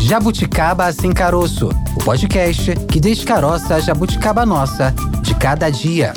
Jabuticaba Sem Caroço, o podcast que descaroça a jabuticaba nossa de cada dia.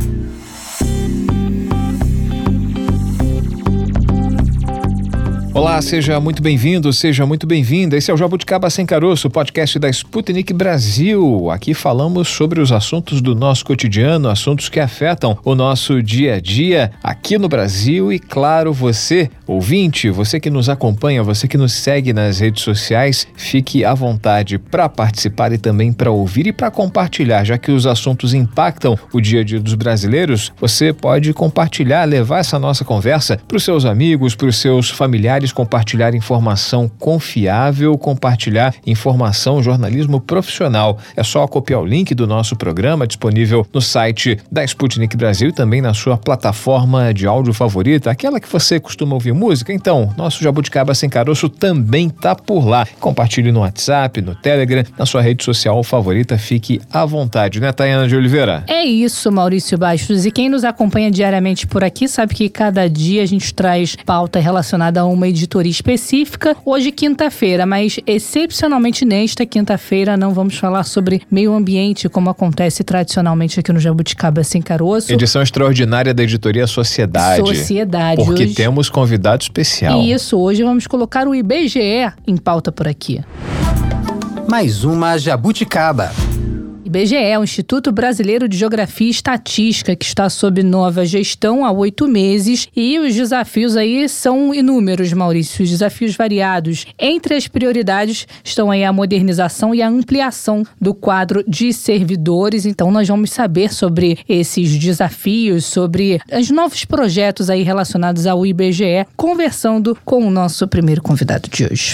Olá, seja muito bem-vindo, seja muito bem-vinda. Esse é o Jabuticaba Sem Caroço, podcast da Sputnik Brasil. Aqui falamos sobre os assuntos do nosso cotidiano, assuntos que afetam o nosso dia a dia aqui no Brasil. E claro, você, ouvinte, você que nos acompanha, você que nos segue nas redes sociais, fique à vontade para participar e também para ouvir e para compartilhar, já que os assuntos impactam o dia a dia dos brasileiros. Você pode compartilhar, levar essa nossa conversa para os seus amigos, para os seus familiares, compartilhar informação confiável, compartilhar informação, jornalismo profissional. É só copiar o link do nosso programa disponível no site da Sputnik Brasil e também na sua plataforma de áudio favorita, aquela que você costuma ouvir música. Então, nosso Jabuticaba Sem Caroço também tá por lá. Compartilhe no WhatsApp, no Telegram, na sua rede social favorita. Fique à vontade, né, Tayana de Oliveira? É isso, Maurício Bastos. E quem nos acompanha diariamente por aqui sabe que cada dia a gente traz pauta relacionada a uma editoria específica. Hoje, quinta-feira, mas excepcionalmente nesta quinta-feira não vamos falar sobre meio ambiente, como acontece tradicionalmente aqui no Jabuticaba Sem Caroço. Edição extraordinária da editoria Sociedade. Porque hoje temos convidado especial. Isso, hoje vamos colocar o IBGE em pauta por aqui. Mais uma Jabuticaba. IBGE é o Instituto Brasileiro de Geografia e Estatística, que está sob nova gestão há 8 meses, e os desafios aí são inúmeros, Maurício, os desafios variados. Entre as prioridades estão aí a modernização e a ampliação do quadro de servidores. Então nós vamos saber sobre esses desafios, sobre os novos projetos aí relacionados ao IBGE, conversando com o nosso primeiro convidado de hoje.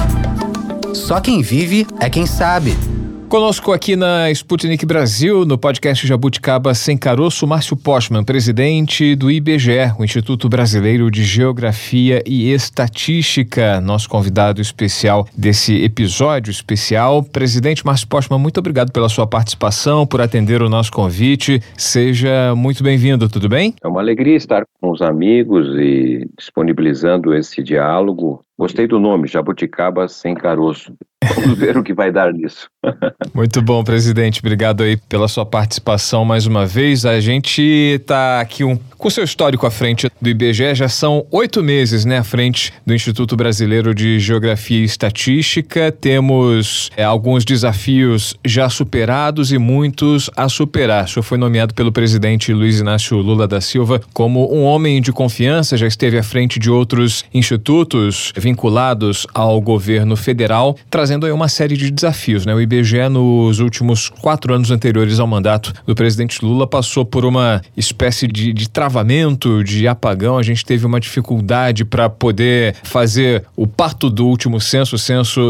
Só quem vive é quem sabe. Conosco aqui na Sputnik Brasil, no podcast Jabuticaba Sem Caroço, Márcio Postman, presidente do IBGE, o Instituto Brasileiro de Geografia e Estatística, nosso convidado especial desse episódio especial. Presidente Márcio Postman, muito obrigado pela sua participação, por atender o nosso convite. Seja muito bem-vindo, tudo bem? É uma alegria estar com os amigos e disponibilizando esse diálogo. Gostei do nome, Jabuticaba Sem Caroço. Vamos ver o que vai dar nisso. Muito bom, presidente. Obrigado aí pela sua participação mais uma vez. A gente está aqui com o seu histórico à frente do IBGE. Já são 8 meses, né, à frente do Instituto Brasileiro de Geografia e Estatística. Temos alguns desafios já superados e muitos a superar. O senhor foi nomeado pelo presidente Luiz Inácio Lula da Silva como um homem de confiança, já esteve à frente de outros institutos vinculados ao governo federal, trazendo aí uma série de desafios, né? O IBGE, nos últimos 4 anos anteriores ao mandato do presidente Lula, passou por uma espécie de travamento, de apagão. A gente teve uma dificuldade para poder fazer o parto do último censo, o censo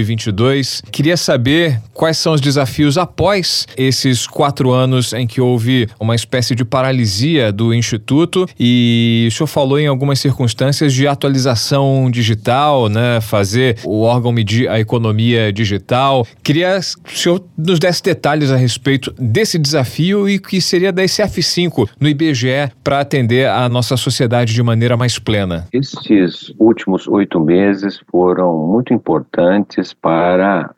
2022. Queria saber quais são os desafios após esses 4 anos em que houve uma espécie de paralisia do Instituto, e o senhor falou em algumas circunstâncias de atualização digital, né? Fazer o órgão medir a economia digital. Queria que o senhor nos desse detalhes a respeito desse desafio e que seria desse F5 no IBGE para atender a nossa sociedade de maneira mais plena. Estes últimos 8 meses foram muito importantes para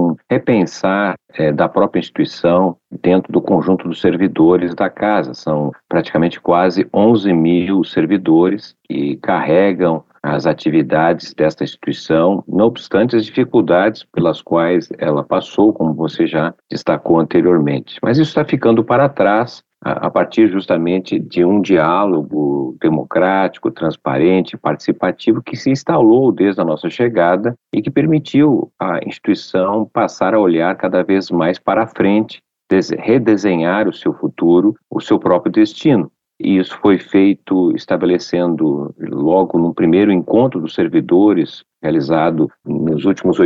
repensar da própria instituição dentro do conjunto dos servidores da casa. São praticamente quase 11 mil servidores que carregam as atividades desta instituição, não obstante as dificuldades pelas quais ela passou, como você já destacou anteriormente. Mas isso está ficando para trás a partir justamente de um diálogo democrático, transparente, participativo que se instalou desde a nossa chegada e que permitiu à instituição passar a olhar cada vez mais para frente, redesenhar o seu futuro, o seu próprio destino. E isso foi feito estabelecendo logo no primeiro encontro dos servidores, realizado nos últimos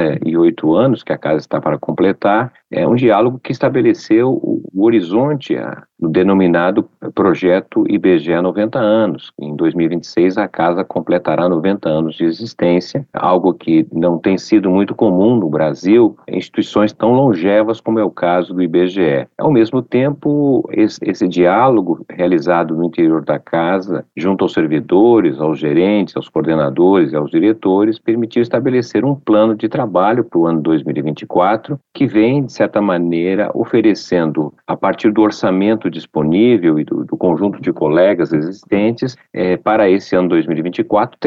88 anos, que a casa está para completar, é um diálogo que estabeleceu o horizonte no denominado projeto IBGE 90 anos. Em 2026, a casa completará 90 anos de existência, algo que não tem sido muito comum no Brasil, em instituições tão longevas como é o caso do IBGE. Ao mesmo tempo, esse diálogo realizado no interior da casa, junto aos servidores, aos gerentes, aos coordenadores e aos diretores, servidores permitiu estabelecer um plano de trabalho para o ano 2024, que vem, de certa maneira, oferecendo, a partir do orçamento disponível e do conjunto de colegas existentes, para esse ano 2024,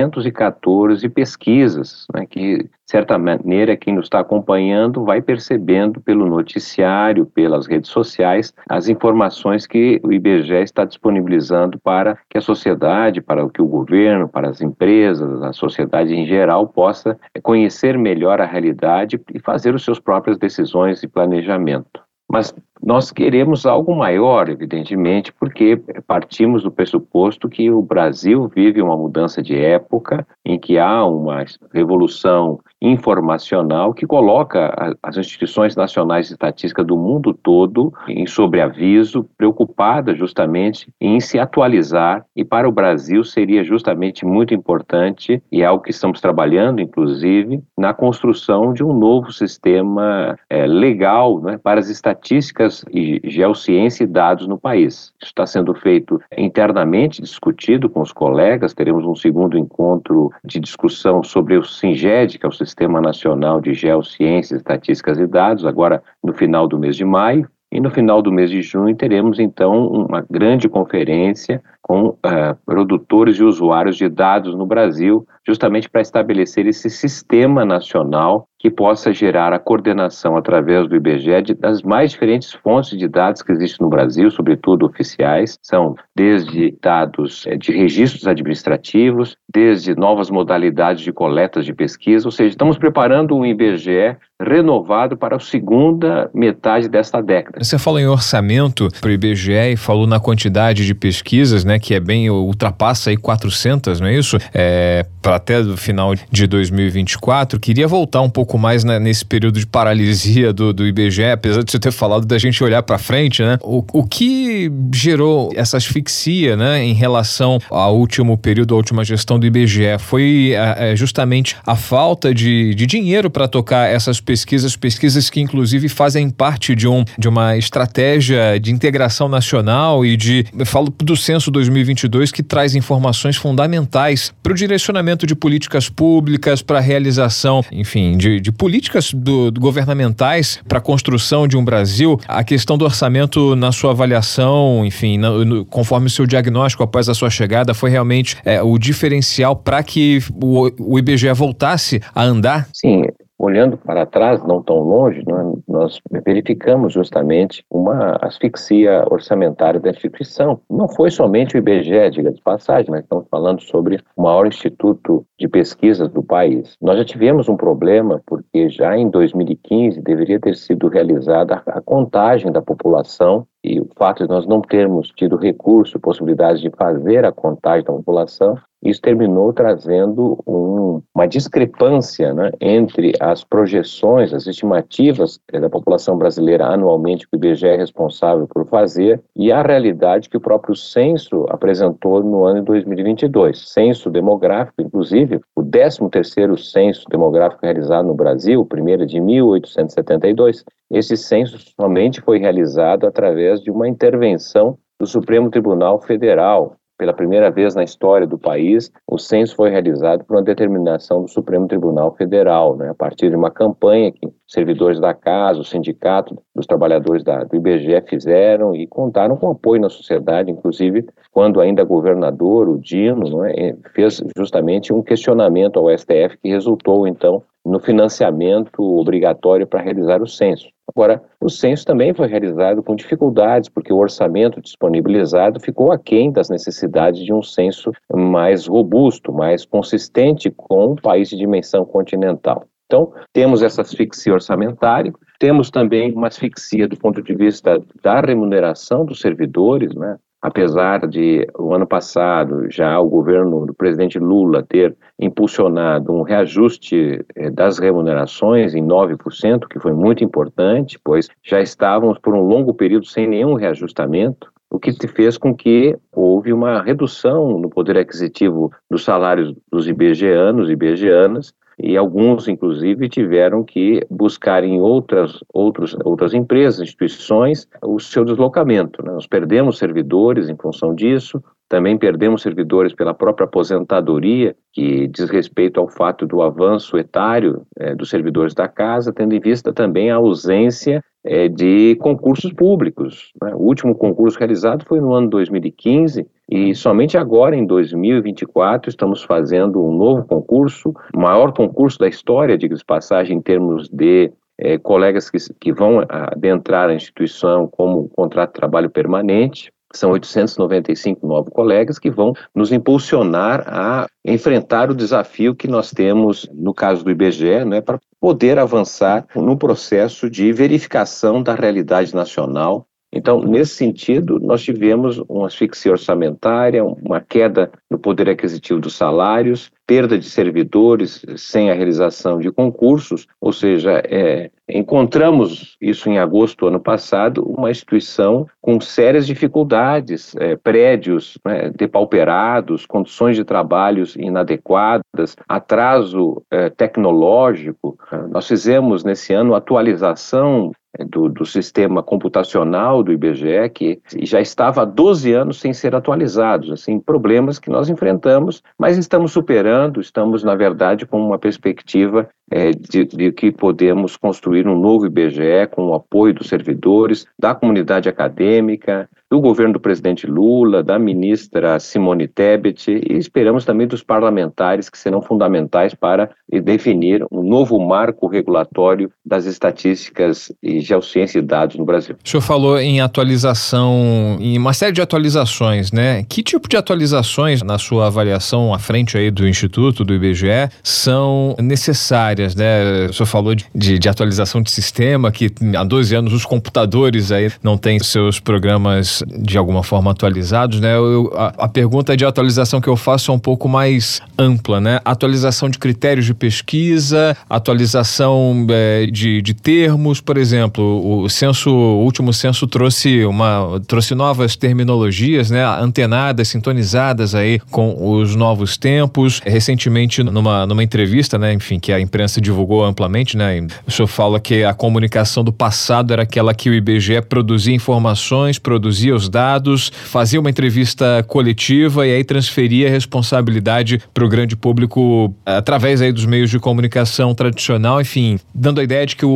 314 pesquisas, né, que, de certa maneira, quem nos está acompanhando vai percebendo pelo noticiário, pelas redes sociais, as informações que o IBGE está disponibilizando para que a sociedade, para que o governo, para as empresas, a sociedade em geral possa conhecer melhor a realidade e fazer as suas próprias decisões e planejamento. Mas nós queremos algo maior, evidentemente, porque partimos do pressuposto que o Brasil vive uma mudança de época em que há uma revolução informacional que coloca as instituições nacionais de estatística do mundo todo em sobreaviso, preocupada justamente em se atualizar, e para o Brasil seria justamente muito importante, e é algo que estamos trabalhando, inclusive, na construção de um novo sistema legal, né, para as estatísticas e geociência e dados no país. Isso está sendo feito internamente, discutido com os colegas. Teremos um segundo encontro de discussão sobre o SINGED, que é o Sistema Nacional de Geociências, Estatísticas e Dados, agora no final do mês de maio. E no final do mês de junho teremos, então, uma grande conferência com produtores e usuários de dados no Brasil, justamente para estabelecer esse sistema nacional que possa gerar a coordenação através do IBGE das mais diferentes fontes de dados que existem no Brasil, sobretudo oficiais. São desde dados de registros administrativos, desde novas modalidades de coletas de pesquisa, ou seja, estamos preparando um IBGE renovado para a segunda metade desta década. Você falou em orçamento para o IBGE e falou na quantidade de pesquisas, né, que é bem, ultrapassa aí 400, não é isso? Para até o final de 2024. Queria voltar um pouco mais nesse período de paralisia do IBGE, apesar de você ter falado da gente olhar para frente, né? O que gerou essa asfixia, né, em relação ao último período, à última gestão do IBGE? Foi justamente a falta de dinheiro para tocar essas pesquisas que inclusive fazem parte de uma estratégia de integração nacional e eu falo do Censo 2022, que traz informações fundamentais para o direcionamento de políticas públicas, para a realização, enfim, de políticas governamentais para a construção de um Brasil. A questão do orçamento, na sua avaliação, enfim, conforme o seu diagnóstico após a sua chegada, foi realmente o diferencial para que o IBGE voltasse a andar? Sim. Olhando para trás, não tão longe, nós verificamos justamente uma asfixia orçamentária da instituição. Não foi somente o IBGE, diga de passagem, nós estamos falando sobre o maior instituto de pesquisas do país. Nós já tivemos um problema porque já em 2015 deveria ter sido realizada a contagem da população, e o fato de nós não termos tido recurso, possibilidades de fazer a contagem da população, isso terminou trazendo uma discrepância, né, entre as projeções, as estimativas da população brasileira anualmente que o IBGE é responsável por fazer e a realidade que o próprio censo apresentou no ano de 2022. Censo demográfico, inclusive, o 13º censo demográfico realizado no Brasil, o primeiro de 1872, esse censo somente foi realizado através de uma intervenção do Supremo Tribunal Federal. Pela primeira vez na história do país, o censo foi realizado por uma determinação do Supremo Tribunal Federal, né, a partir de uma campanha que servidores da casa, o sindicato dos trabalhadores do IBGE fizeram e contaram com apoio na sociedade, inclusive quando ainda governador, o Dino, fez justamente um questionamento ao STF que resultou então no financiamento obrigatório para realizar o censo. Agora, o censo também foi realizado com dificuldades, porque o orçamento disponibilizado ficou aquém das necessidades de um censo mais robusto, mais consistente com um país de dimensão continental. Então, temos essa asfixia orçamentária, temos também uma asfixia do ponto de vista da remuneração dos servidores, né? Apesar de, o ano passado, já o governo do presidente Lula ter impulsionado um reajuste das remunerações em 9%, que foi muito importante, pois já estávamos por um longo período sem nenhum reajustamento, o que fez com que houve uma redução no poder aquisitivo dos salários dos IBGeanos e IBGeanas, e alguns, inclusive, tiveram que buscar em outras empresas, instituições, o seu deslocamento, né? Nós perdemos servidores em função disso, Também perdemos servidores pela própria aposentadoria, que diz respeito ao fato do avanço etário dos servidores da casa, tendo em vista também a ausência de concursos públicos, né? O último concurso realizado foi no ano 2015 e somente agora, em 2024, estamos fazendo um novo concurso, o maior concurso da história, diga-se de passagem, em termos de colegas que vão adentrar a instituição como contrato de trabalho permanente. São 895 novos colegas que vão nos impulsionar a enfrentar o desafio que nós temos, no caso do IBGE, né, para poder avançar no processo de verificação da realidade nacional. Então, nesse sentido, nós tivemos uma asfixia orçamentária, uma queda no poder aquisitivo dos salários, perda de servidores sem a realização de concursos, ou seja, encontramos isso em agosto do ano passado, uma instituição com sérias dificuldades, prédios depauperados, condições de trabalhos inadequadas, atraso tecnológico. Nós fizemos nesse ano atualização do sistema computacional do IBGE, que já estava há 12 anos sem ser atualizados, assim, problemas que nós enfrentamos, mas estamos superando, estamos, na verdade, com uma perspectiva de que podemos construir um novo IBGE com o apoio dos servidores, da comunidade acadêmica, do governo do presidente Lula, da ministra Simone Tebet e esperamos também dos parlamentares que serão fundamentais para definir um novo marco regulatório das estatísticas e geociência e dados no Brasil. O senhor falou em atualização, em uma série de atualizações, né? Que tipo de atualizações, na sua avaliação à frente aí do Instituto, do IBGE, são necessárias, né? O senhor falou de atualização de sistema, que há 12 anos os computadores aí não têm seus programas de alguma forma atualizados, né? A pergunta de atualização que eu faço é um pouco mais ampla, né? Atualização de critérios de pesquisa, atualização de termos, por exemplo, o último censo trouxe novas terminologias, né? Antenadas, sintonizadas aí com os novos tempos. Recentemente, numa entrevista, né? Enfim, que a imprensa divulgou amplamente, né? O senhor fala que a comunicação do passado era aquela que o IBGE produzia informações, produzia os dados, fazia uma entrevista coletiva e aí transferia a responsabilidade para o grande público através aí dos meios de comunicação tradicional, enfim, dando a ideia de que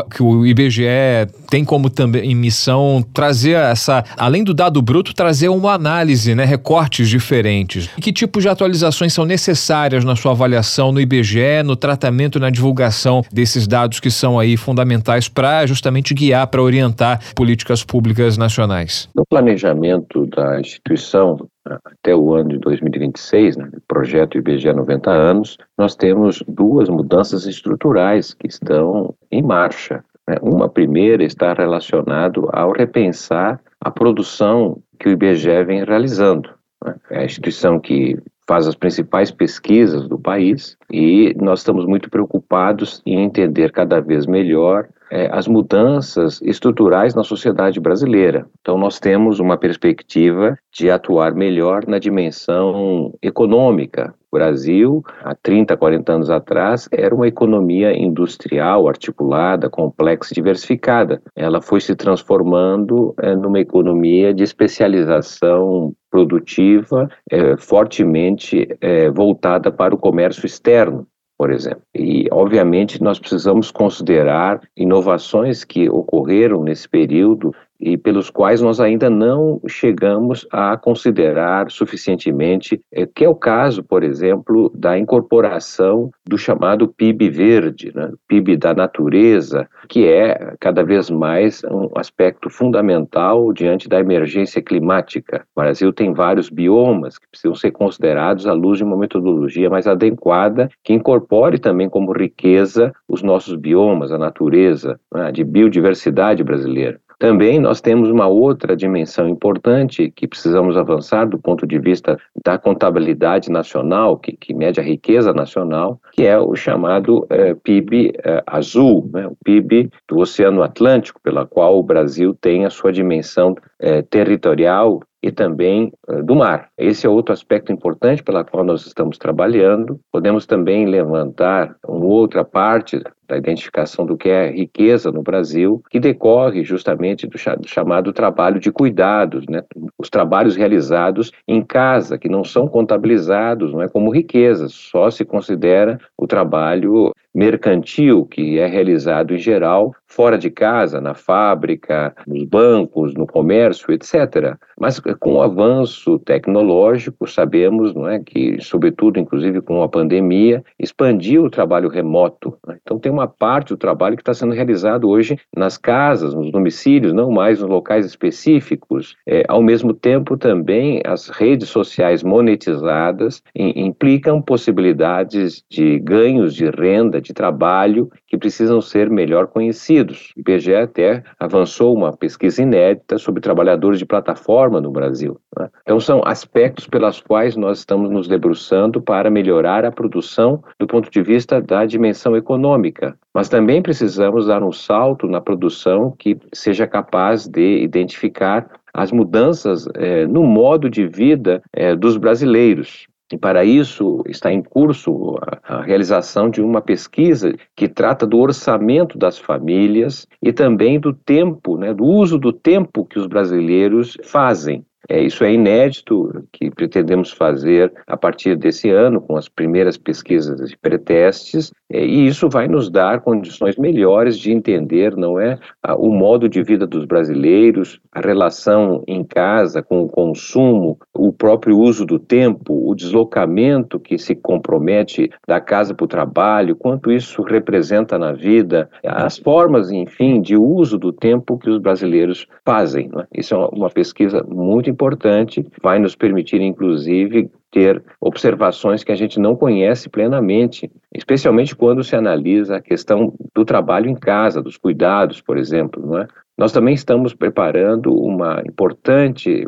o IBGE tem como também missão trazer além do dado bruto, trazer uma análise, né, recortes diferentes. E que tipos de atualizações são necessárias na sua avaliação no IBGE, no tratamento e na divulgação desses dados que são aí fundamentais para justamente guiar, para orientar políticas públicas nacionais? No planejamento da instituição, até o ano de 2026, né, projeto IBGE 90 anos, nós temos duas mudanças estruturais que estão em marcha. Uma primeira está relacionado ao repensar a produção que o IBGE vem realizando. É a instituição que faz as principais pesquisas do país e nós estamos muito preocupados em entender cada vez melhor as mudanças estruturais na sociedade brasileira. Então, nós temos uma perspectiva de atuar melhor na dimensão econômica. O Brasil, há 30, 40 anos atrás, era uma economia industrial, articulada, complexa e diversificada. Ela foi se transformando numa economia de especialização produtiva, fortemente voltada para o comércio externo, por exemplo. E, obviamente, nós precisamos considerar inovações que ocorreram nesse período e pelos quais nós ainda não chegamos a considerar suficientemente, que é o caso, por exemplo, da incorporação do chamado PIB verde, né? PIB da natureza, que é cada vez mais um aspecto fundamental diante da emergência climática. O Brasil tem vários biomas que precisam ser considerados à luz de uma metodologia mais adequada, que incorpore também como riqueza os nossos biomas, a natureza, né? De biodiversidade brasileira. Também nós temos uma outra dimensão importante que precisamos avançar do ponto de vista da contabilidade nacional, que mede a riqueza nacional, que é o chamado PIB azul, né? O PIB do Oceano Atlântico, pela qual o Brasil tem a sua dimensão territorial e também do mar. Esse é outro aspecto importante pela qual nós estamos trabalhando. Podemos também levantar uma outra parte da identificação do que é riqueza no Brasil, que decorre justamente do chamado trabalho de cuidados, né? Os trabalhos realizados em casa, que não são contabilizados, não é como riqueza, só se considera o trabalho mercantil, que é realizado em geral fora de casa, na fábrica, nos bancos, no comércio, etc. Mas com o avanço tecnológico, sabemos, não é, que, sobretudo, inclusive com a pandemia, expandiu o trabalho remoto, né? Então tem uma parte do trabalho que está sendo realizado hoje nas casas, nos domicílios, não mais nos locais específicos. Ao mesmo tempo, também, as redes sociais monetizadas implicam possibilidades de ganhos de renda, de trabalho, que precisam ser melhor conhecidos. O IBGE até avançou uma pesquisa inédita sobre trabalhadores de plataforma no Brasil, né? Então são aspectos pelos quais nós estamos nos debruçando para melhorar a produção do ponto de vista da dimensão econômica. Mas também precisamos dar um salto na produção que seja capaz de identificar as mudanças no modo de vida dos brasileiros. E para isso está em curso a realização de uma pesquisa que trata do orçamento das famílias e também do tempo, né, do uso do tempo que os brasileiros fazem. Isso é inédito, que pretendemos fazer a partir desse ano, com as primeiras pesquisas de pretestes, e isso vai nos dar condições melhores de entender, não é, o modo de vida dos brasileiros, a relação em casa com o consumo, o próprio uso do tempo, o deslocamento que se compromete da casa para o trabalho, quanto isso representa na vida, as formas, enfim, de uso do tempo que os brasileiros fazem, não é? Isso é uma pesquisa muito importante, vai nos permitir, inclusive, ter observações que a gente não conhece plenamente, especialmente quando se analisa a questão do trabalho em casa, dos cuidados, por exemplo, não é? Nós também estamos preparando um importante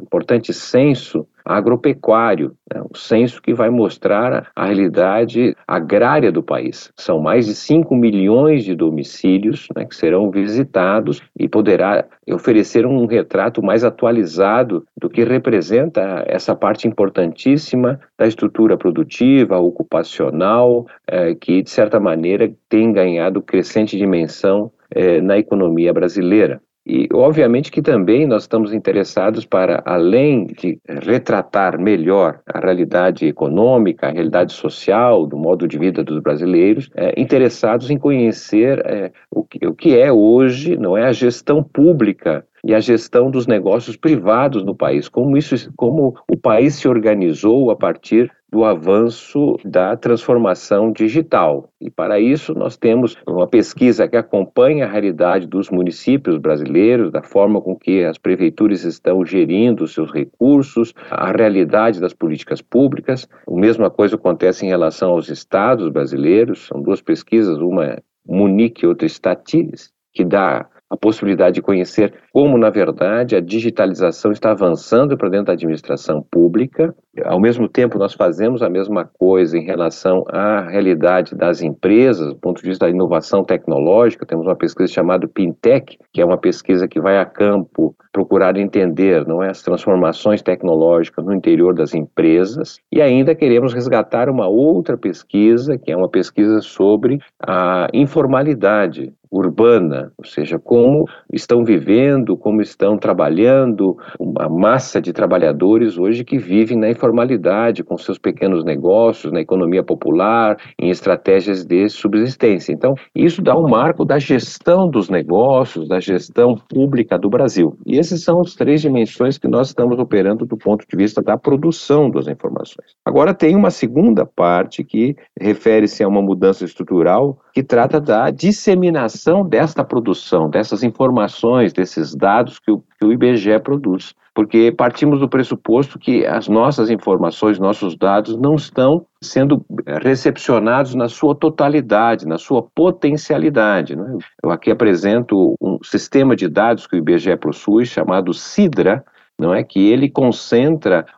censo agropecuário, né? Um censo que vai mostrar a realidade agrária do país. São mais de 5 milhões de domicílios, né, que serão visitados e poderá oferecer um retrato mais atualizado do que representa essa parte importantíssima da estrutura produtiva, ocupacional, que de certa maneira tem ganhado crescente dimensão na economia brasileira. E, obviamente, que também nós estamos interessados para, além de retratar melhor a realidade econômica, a realidade social, do modo de vida dos brasileiros, interessados em conhecer o que é hoje, não é, a gestão pública e a gestão dos negócios privados no país, como o país se organizou a partir do avanço da transformação digital. E para isso nós temos uma pesquisa que acompanha a realidade dos municípios brasileiros, da forma com que as prefeituras estão gerindo os seus recursos, a realidade das políticas públicas. A mesma coisa acontece em relação aos estados brasileiros. São duas pesquisas, uma é Munique e outra Statilis, que dá a possibilidade de conhecer como, na verdade, a digitalização está avançando para dentro da administração pública. Ao mesmo tempo, nós fazemos a mesma coisa em relação à realidade das empresas, do ponto de vista da inovação tecnológica. Temos uma pesquisa chamada Pintec, que é uma pesquisa que vai a campo procurar entender, não é, as transformações tecnológicas no interior das empresas. E ainda queremos resgatar uma outra pesquisa, que é uma pesquisa sobre a informalidade urbana, ou seja, como estão vivendo, como estão trabalhando uma massa de trabalhadores hoje que vivem na informalidade, com seus pequenos negócios, na economia popular, em estratégias de subsistência. Então, isso dá um marco da gestão dos negócios, da gestão pública do Brasil. E essas são as três dimensões que nós estamos operando do ponto de vista da produção das informações. Agora, tem uma segunda parte que refere-se a uma mudança estrutural que trata da disseminação desta produção, dessas informações, desses dados que o IBGE produz. Porque partimos do pressuposto que as nossas informações, nossos dados não estão sendo recepcionados na sua totalidade, na sua potencialidade, né? Eu aqui apresento um sistema de dados que o IBGE possui, chamado SIDRA, não é? Que ele concentra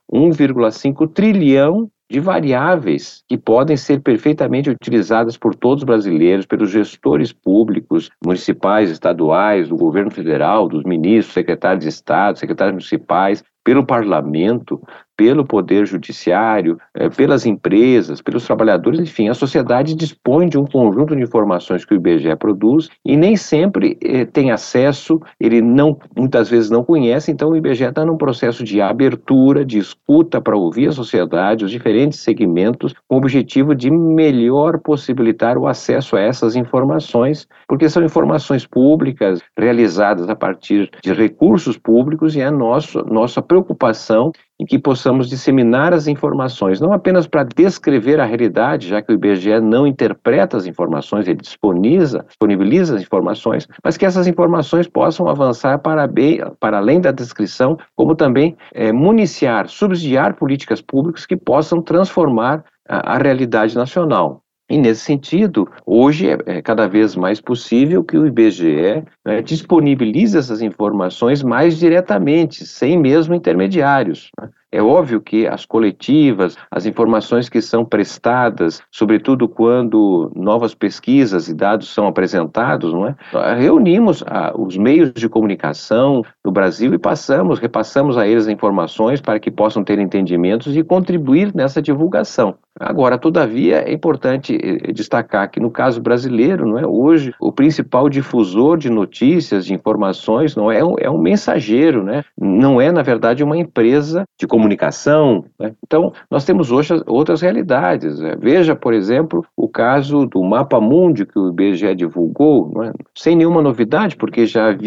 1,5 trilhão de variáveis que podem ser perfeitamente utilizadas por todos os brasileiros, pelos gestores públicos, municipais, estaduais, do governo federal, dos ministros, secretários de Estado, secretários municipais, pelo parlamento, pelo Poder Judiciário, pelas empresas, pelos trabalhadores, enfim, a sociedade dispõe de um conjunto de informações que o IBGE produz e nem sempre tem acesso, ele muitas vezes não conhece, então o IBGE está num processo de abertura, de escuta para ouvir a sociedade, os diferentes segmentos, com o objetivo de melhor possibilitar o acesso a essas informações, porque são informações públicas, realizadas a partir de recursos públicos, e é nossa preocupação em que possamos disseminar as informações, não apenas para descrever a realidade, já que o IBGE não interpreta as informações, ele disponibiliza as informações, mas que essas informações possam avançar para além da descrição, como também municiar, subsidiar políticas públicas que possam transformar a realidade nacional. E, nesse sentido, hoje é cada vez mais possível que o IBGE disponibilize essas informações mais diretamente, sem mesmo intermediários. É óbvio que as coletivas, as informações que são prestadas, sobretudo quando novas pesquisas e dados são apresentados, reunimos os meios de comunicação no Brasil e repassamos a eles as informações para que possam ter entendimentos e contribuir nessa divulgação. Agora, todavia, é importante destacar que no caso brasileiro, hoje o principal difusor de notícias, de informações, é um mensageiro, não é, na verdade, uma empresa de comunicação. Então, nós temos hoje outras realidades. Veja, por exemplo, o caso do Mapa Mundi que o IBGE divulgou, sem nenhuma novidade, porque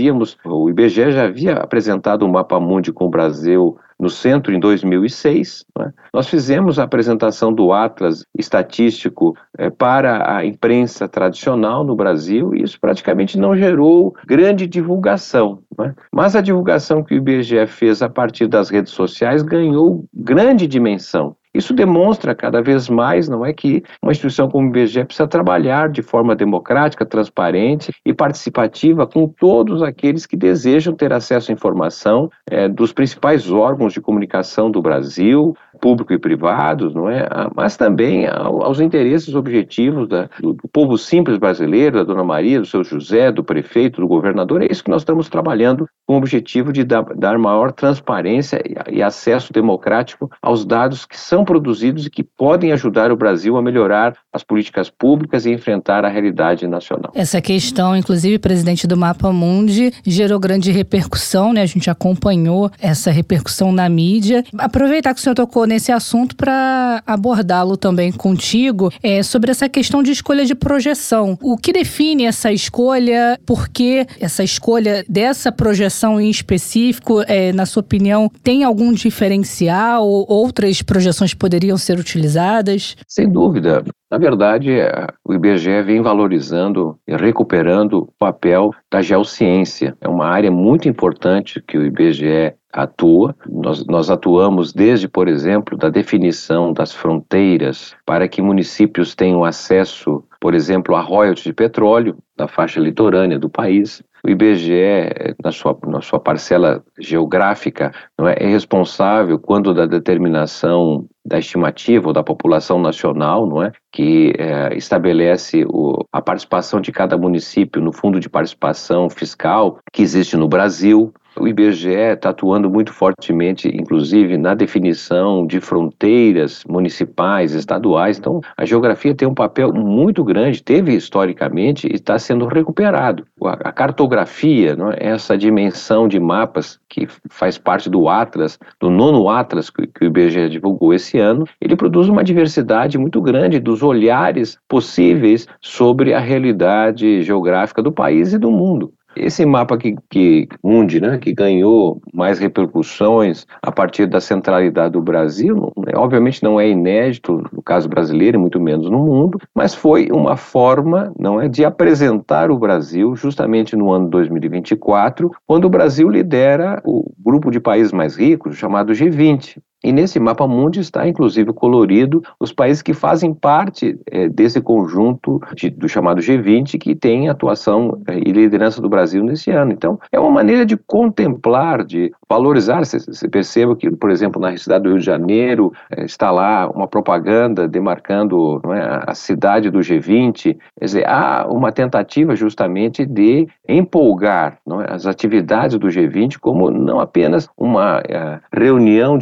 o IBGE já havia apresentado o Mapa Mundi com o Brasil no centro em 2006, nós fizemos a apresentação do Atlas estatístico para a imprensa tradicional no Brasil e isso praticamente não gerou grande divulgação. Mas a divulgação que o IBGE fez a partir das redes sociais ganhou grande dimensão. Isso demonstra cada vez mais, que uma instituição como o IBGE precisa trabalhar de forma democrática, transparente e participativa com todos aqueles que desejam ter acesso à informação dos principais órgãos de comunicação do Brasil, público e privados, mas também aos interesses objetivos do povo simples brasileiro, da Dona Maria, do seu José, do prefeito, do governador. É isso que nós estamos trabalhando com o objetivo de dar maior transparência e acesso democrático aos dados que são produzidos e que podem ajudar o Brasil a melhorar as políticas públicas e enfrentar a realidade nacional. Essa questão, inclusive, presidente do Mapa Mundi, gerou grande repercussão, A gente acompanhou essa repercussão na mídia. Aproveitar que o senhor tocou nesse assunto para abordá-lo também contigo, sobre essa questão de escolha de projeção. O que define essa escolha? Por que essa escolha dessa projeção em específico, na sua opinião, tem algum diferencial? Outras projeções poderiam ser utilizadas? Sem dúvida. Na verdade, o IBGE vem valorizando e recuperando o papel da geociência. É uma área muito importante que o IBGE atua. Nós atuamos desde, por exemplo, da definição das fronteiras para que municípios tenham acesso, por exemplo, a royalties de petróleo da faixa litorânea do país. O IBGE, na sua parcela geográfica, é responsável quando da determinação da estimativa ou da população nacional, que estabelece a participação de cada município no Fundo de Participação Fiscal que existe no Brasil. O IBGE está atuando muito fortemente, inclusive, na definição de fronteiras municipais, estaduais. Então, a geografia tem um papel muito grande, teve historicamente e está sendo recuperado. A cartografia, essa dimensão de mapas que faz parte do Atlas, do 9º Atlas que o IBGE divulgou esse ano, ele produz uma diversidade muito grande dos olhares possíveis sobre a realidade geográfica do país e do mundo. Esse mapa que ganhou mais repercussões a partir da centralidade do Brasil, obviamente não é inédito no caso brasileiro e muito menos no mundo, mas foi uma forma de apresentar o Brasil justamente no ano 2024, quando o Brasil lidera o grupo de países mais ricos, chamado G20. E nesse Mapa Mundi está, inclusive, colorido os países que fazem parte desse conjunto do chamado G20, que tem atuação e liderança do Brasil nesse ano. Então, é uma maneira de contemplar, de valorizar. Você perceba que, por exemplo, na cidade do Rio de Janeiro, está lá uma propaganda demarcando a cidade do G20. Quer dizer, há uma tentativa justamente de empolgar as atividades do G20 como não apenas uma reunião de ministros,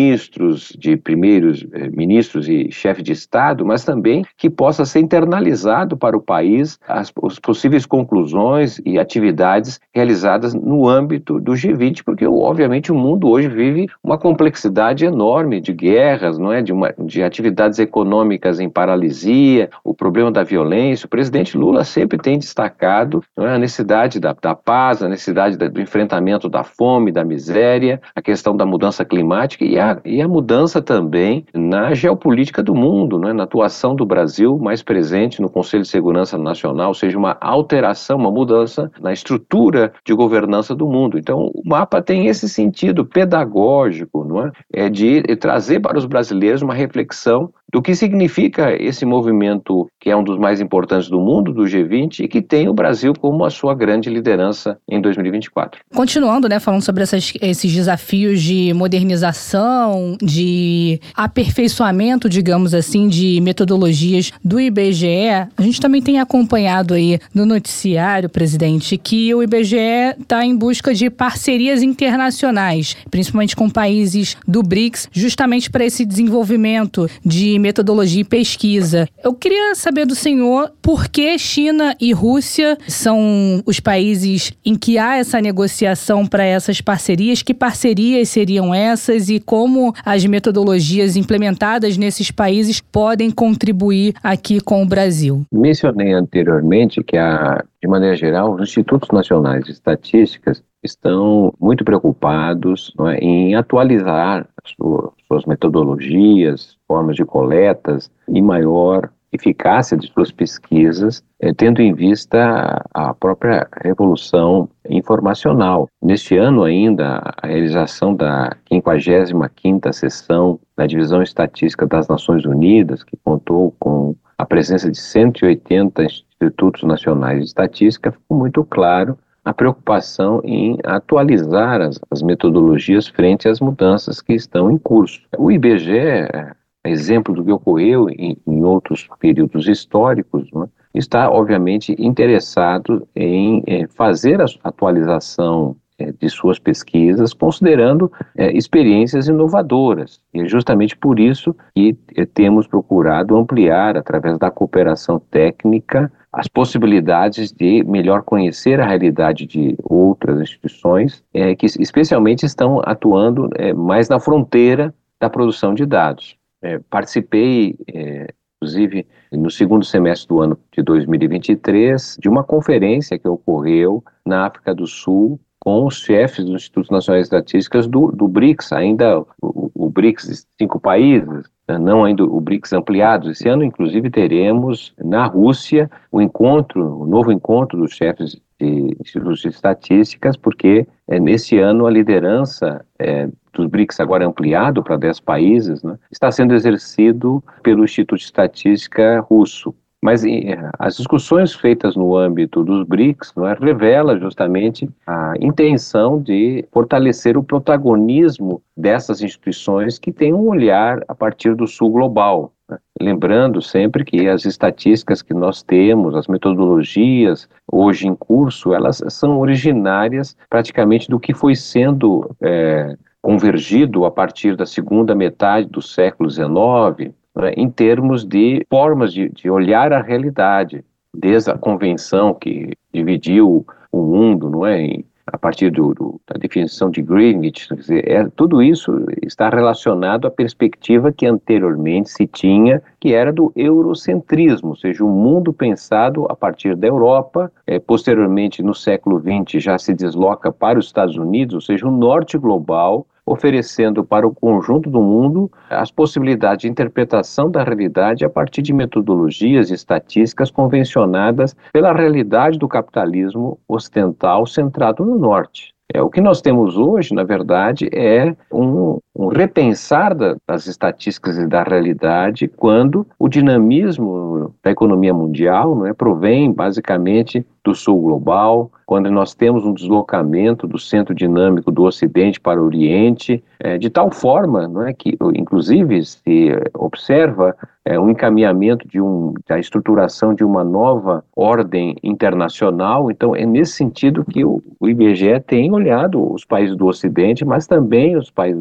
ministros, de primeiros ministros e chefes de Estado, mas também que possa ser internalizado para o país as possíveis conclusões e atividades realizadas no âmbito do G20, porque obviamente o mundo hoje vive uma complexidade enorme de guerras, não é? De atividades econômicas em paralisia, o problema da violência. O presidente Lula sempre tem destacado, não é, a necessidade da paz, a necessidade do enfrentamento da fome, da miséria, a questão da mudança climática e a mudança também na geopolítica do mundo, não é? Na atuação do Brasil mais presente no Conselho de Segurança Nacional, ou seja, uma alteração, uma mudança na estrutura de governança do mundo. Então, o mapa tem esse sentido pedagógico, não é? De trazer para os brasileiros uma reflexão do que significa esse movimento que é um dos mais importantes do mundo, do G20, e que tem o Brasil como a sua grande liderança em 2024. Continuando, né, falando sobre esses desafios de modernização, de aperfeiçoamento, digamos assim, de metodologias do IBGE, a gente também tem acompanhado aí no noticiário, presidente, que o IBGE está em busca de parcerias internacionais, principalmente com países do BRICS, justamente para esse desenvolvimento de metodologia e pesquisa. Eu queria saber do senhor por que China e Rússia são os países em que há essa negociação para essas parcerias, que parcerias seriam essas e como as metodologias implementadas nesses países podem contribuir aqui com o Brasil. Mencionei anteriormente que, de maneira geral, os Institutos Nacionais de Estatísticas estão muito preocupados, não é, em atualizar suas metodologias, formas de coletas e maior eficácia de suas pesquisas, tendo em vista a própria revolução informacional. Neste ano ainda, a realização da 55ª sessão da Divisão Estatística das Nações Unidas, que contou com a presença de 180 Institutos Nacionais de Estatística, ficou muito claro a preocupação em atualizar as metodologias frente às mudanças que estão em curso. O IBGE, exemplo do que ocorreu em outros períodos históricos, né, está obviamente interessado em fazer a atualização de suas pesquisas, considerando experiências inovadoras. E é justamente por isso que temos procurado ampliar, através da cooperação técnica, as possibilidades de melhor conhecer a realidade de outras instituições, que especialmente estão atuando mais na fronteira da produção de dados. Participei, inclusive, no segundo semestre do ano de 2023, de uma conferência que ocorreu na África do Sul, com os chefes dos Institutos Nacionais de Estatísticas do BRICS, ainda o BRICS de 5 países, não ainda o BRICS ampliado. Esse ano, inclusive, teremos na Rússia o novo encontro dos chefes de institutos de estatísticas, porque nesse ano a liderança dos BRICS, agora ampliado para 10 países, né, está sendo exercido pelo Instituto de Estatística russo. Mas as discussões feitas no âmbito dos BRICS, não é, revela justamente a intenção de fortalecer o protagonismo dessas instituições que têm um olhar a partir do sul global, né? Lembrando sempre que as estatísticas que nós temos, as metodologias hoje em curso, elas são originárias praticamente do que foi sendo convergido a partir da segunda metade do século XIX, em termos de formas de olhar a realidade, desde a convenção que dividiu o mundo, não é, a partir da definição de Greenwich, quer dizer, tudo isso está relacionado à perspectiva que anteriormente se tinha, que era do eurocentrismo, ou seja, um mundo pensado a partir da Europa, posteriormente no século XX já se desloca para os Estados Unidos, ou seja, o norte global, oferecendo para o conjunto do mundo as possibilidades de interpretação da realidade a partir de metodologias e estatísticas convencionadas pela realidade do capitalismo ocidental centrado no norte. O que nós temos hoje, na verdade, é um repensar das estatísticas e da realidade quando o dinamismo da economia mundial, não é, provém basicamente do sul global, quando nós temos um deslocamento do centro dinâmico do Ocidente para o Oriente, de tal forma, não é, que inclusive se observa um encaminhamento da estruturação de uma nova ordem internacional. Então é nesse sentido que o IBGE tem olhado os países do Ocidente, mas também os países do Oriente,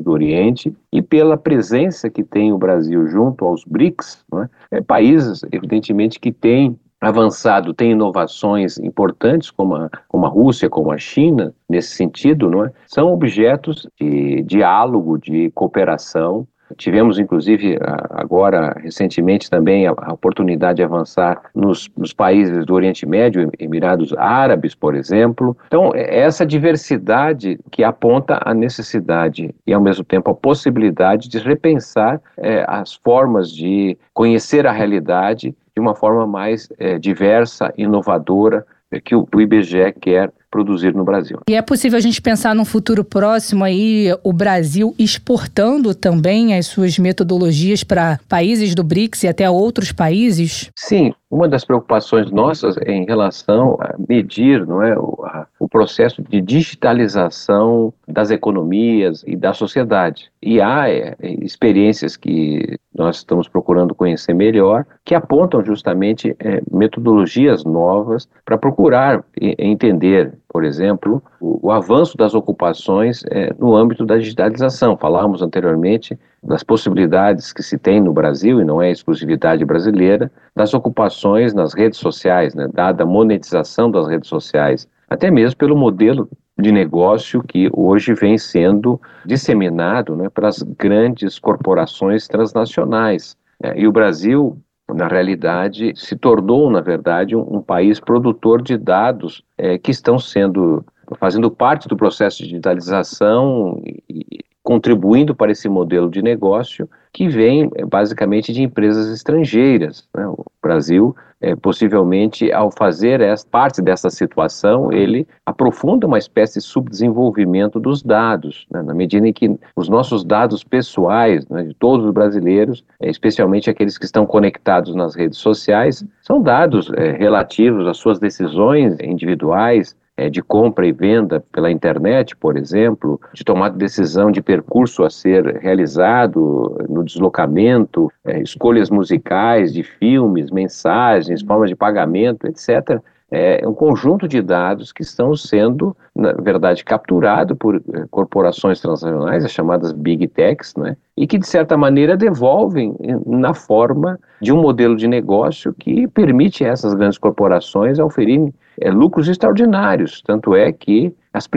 frente e pela presença que tem o Brasil junto aos BRICS, não é? Países, evidentemente, que têm avançado, tem inovações importantes, como a Rússia, como a China, nesse sentido, não é? São objetos de diálogo, de cooperação. Tivemos, inclusive, agora, recentemente, também a oportunidade de avançar nos países do Oriente Médio, Emirados Árabes, por exemplo. Então, essa diversidade que aponta a necessidade e, ao mesmo tempo, a possibilidade de repensar as formas de conhecer a realidade de uma forma mais diversa, inovadora, que o IBGE quer produzir no Brasil. E é possível a gente pensar num futuro próximo aí, o Brasil exportando também as suas metodologias para países do BRICS e até outros países? Sim, uma das preocupações nossas é em relação a medir, não é, o processo de digitalização das economias e da sociedade. E há experiências que nós estamos procurando conhecer melhor, que apontam justamente metodologias novas para procurar entender, por exemplo, o avanço das ocupações no âmbito da digitalização. Falávamos anteriormente das possibilidades que se tem no Brasil, e não é exclusividade brasileira, das ocupações nas redes sociais, né, dada a monetização das redes sociais, até mesmo pelo modelo de negócio que hoje vem sendo disseminado, né, para as grandes corporações transnacionais. E o Brasil, na realidade, se tornou, na verdade, um país produtor de dados que estão fazendo parte do processo de digitalização e contribuindo para esse modelo de negócio que vem basicamente de empresas estrangeiras, né? O Brasil, possivelmente, ao fazer parte dessa situação, ele aprofunda uma espécie de subdesenvolvimento dos dados, né? Na medida em que os nossos dados pessoais, né, de todos os brasileiros, especialmente aqueles que estão conectados nas redes sociais, são dados relativos às suas decisões individuais, de compra e venda pela internet, por exemplo, de tomar decisão de percurso a ser realizado no deslocamento, escolhas musicais, de filmes, mensagens, formas de pagamento, etc. É um conjunto de dados que estão sendo, na verdade, capturados por corporações transnacionais, as chamadas Big Techs, né? E que, de certa maneira, devolvem na forma de um modelo de negócio que permite a essas grandes corporações oferirem lucros extraordinários. Tanto é que as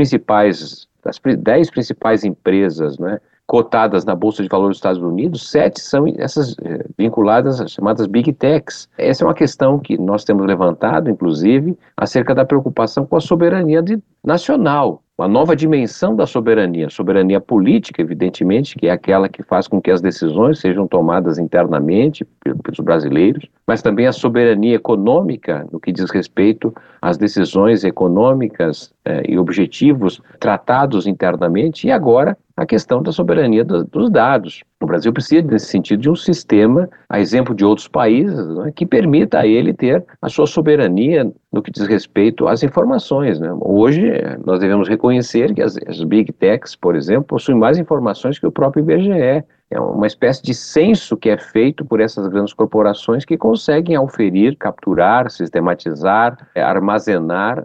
10 principais empresas, né, cotadas na Bolsa de Valores dos Estados Unidos, 7 são essas vinculadas às chamadas Big Techs. Essa é uma questão que nós temos levantado, inclusive, acerca da preocupação com a soberania nacional, uma nova dimensão da soberania política, evidentemente, que é aquela que faz com que as decisões sejam tomadas internamente pelos brasileiros, mas também a soberania econômica, no que diz respeito às decisões econômicas e objetivos tratados internamente, e agora a questão da soberania dos dados. O Brasil precisa, nesse sentido, de um sistema, a exemplo de outros países, né, que permita a ele ter a sua soberania no que diz respeito às informações, né? Hoje, nós devemos reconhecer que as Big Techs, por exemplo, possuem mais informações que o próprio IBGE. É uma espécie de censo que é feito por essas grandes corporações que conseguem auferir, capturar, sistematizar, armazenar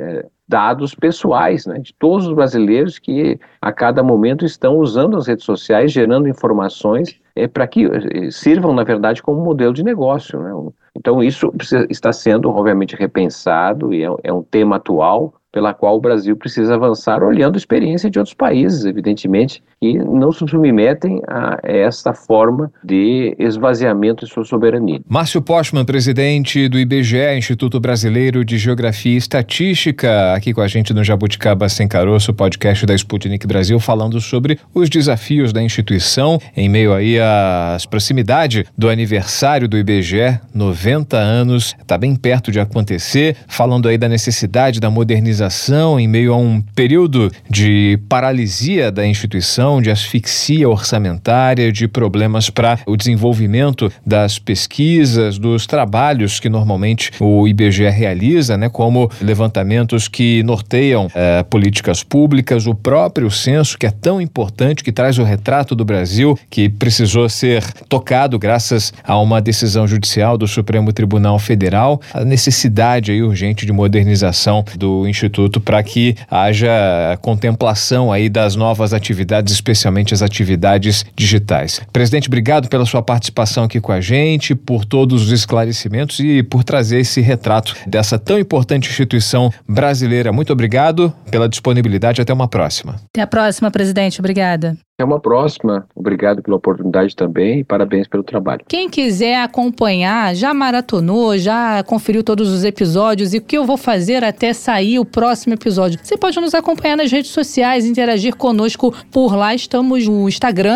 dados pessoais, né, de todos os brasileiros que a cada momento estão usando as redes sociais, gerando informações para que sirvam, na verdade, como modelo de negócio, né? Então isso está sendo, obviamente, repensado e é um tema atual pela qual o Brasil precisa avançar, olhando a experiência de outros países, evidentemente, que não se submetem a essa forma de esvaziamento de sua soberania. Márcio Postman, presidente do IBGE, Instituto Brasileiro de Geografia e Estatística, aqui com a gente no Jabuticaba Sem Caroço, podcast da Sputnik Brasil, falando sobre os desafios da instituição em meio aí às proximidade do aniversário do IBGE, 90 anos, está bem perto de acontecer, falando aí da necessidade da modernização em meio a um período de paralisia da instituição, de asfixia orçamentária, de problemas para o desenvolvimento das pesquisas, dos trabalhos que normalmente o IBGE realiza, né, como levantamentos que norteiam políticas públicas, o próprio censo, que é tão importante, que traz o retrato do Brasil, que precisou ser tocado graças a uma decisão judicial do Supremo Tribunal Federal, a necessidade aí urgente de modernização do Instituto Instituto para que haja contemplação aí das novas atividades, especialmente as atividades digitais. Presidente, obrigado pela sua participação aqui com a gente, por todos os esclarecimentos e por trazer esse retrato dessa tão importante instituição brasileira. Muito obrigado pela disponibilidade. Até uma próxima. Até a próxima, presidente. Obrigada. Até uma próxima. Obrigado pela oportunidade também e parabéns pelo trabalho. Quem quiser acompanhar, já maratonou, já conferiu todos os episódios e o que eu vou fazer até sair o próximo episódio. Você pode nos acompanhar nas redes sociais, interagir conosco por lá. Estamos no Instagram,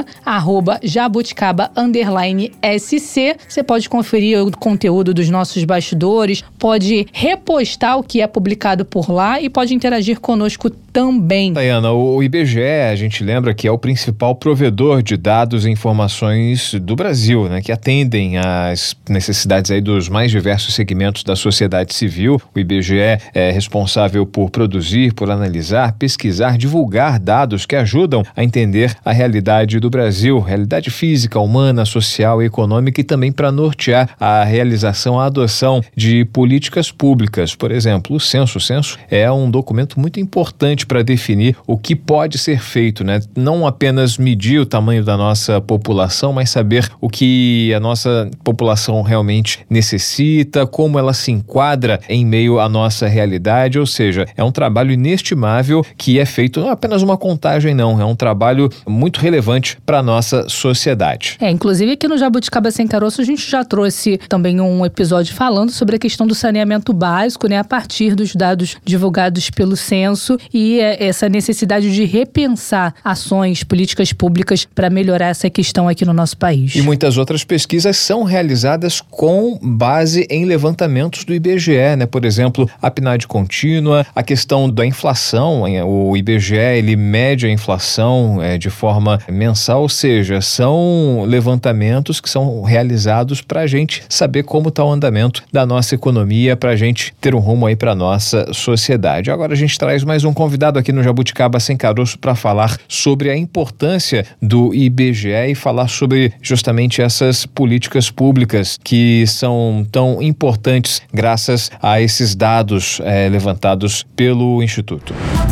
@jabuticaba_SC. Você pode conferir o conteúdo dos nossos bastidores, pode repostar o que é publicado por lá e pode interagir conosco também. Dayana, o IBGE, a gente lembra que é o principal provedor de dados e informações do Brasil, né, que atendem às necessidades aí dos mais diversos segmentos da sociedade civil. O IBGE é responsável por produzir, por analisar, pesquisar, divulgar dados que ajudam a entender a realidade do Brasil, realidade física, humana, social e econômica, e também para nortear a realização, a adoção de políticas públicas. Por exemplo, o censo. O censo é um documento muito importante para definir o que pode ser feito, né? Não apenas medir o tamanho da nossa população, mas saber o que a nossa população realmente necessita, como ela se enquadra em meio à nossa realidade, ou seja, é um trabalho inestimável que é feito, não é apenas uma contagem não, é um trabalho muito relevante para a nossa sociedade. Inclusive aqui no Jabuticaba Sem Caroço a gente já trouxe também um episódio falando sobre a questão do saneamento básico, né, a partir dos dados divulgados pelo censo e essa necessidade de repensar ações, políticas públicas para melhorar essa questão aqui no nosso país. E muitas outras pesquisas são realizadas com base em levantamentos do IBGE, né? Por exemplo, a PNAD contínua, a questão da inflação, o IBGE ele mede a inflação de forma mensal, ou seja, são levantamentos que são realizados para a gente saber como está o andamento da nossa economia, para a gente ter um rumo aí para a nossa sociedade. Agora a gente traz mais um convidado aqui no Jabuticaba Sem Caroço para falar sobre a importância do IBGE e falar sobre justamente essas políticas públicas que são tão importantes graças a esses dados levantados pelo Instituto.